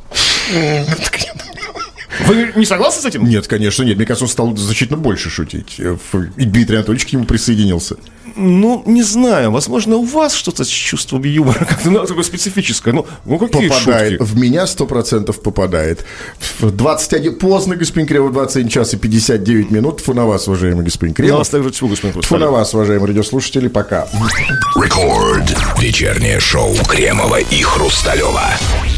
[SPEAKER 2] Вы не согласны с этим?
[SPEAKER 3] Нет, конечно, нет. Мне кажется, он стал значительно больше шутить. И Дмитрий Анатольевич к нему присоединился.
[SPEAKER 2] Ну, не знаю. Возможно, у вас что-то с чувством юмора как-то ну, такое специфическое. Ну, ну какие
[SPEAKER 3] попадает.
[SPEAKER 2] шутки?
[SPEAKER 3] В меня сто процентов попадает. В двадцать один поздно, господин Кремов, двадцать один час и пятьдесят девять минут. Тьфу на вас, уважаемый господин Кремов.
[SPEAKER 2] На вас также тьфу, господин Кремов.
[SPEAKER 3] Тьфу на вас, уважаемые радиослушатели. Пока.
[SPEAKER 1] Рекорд. Вечернее шоу Кремова и Хрусталева.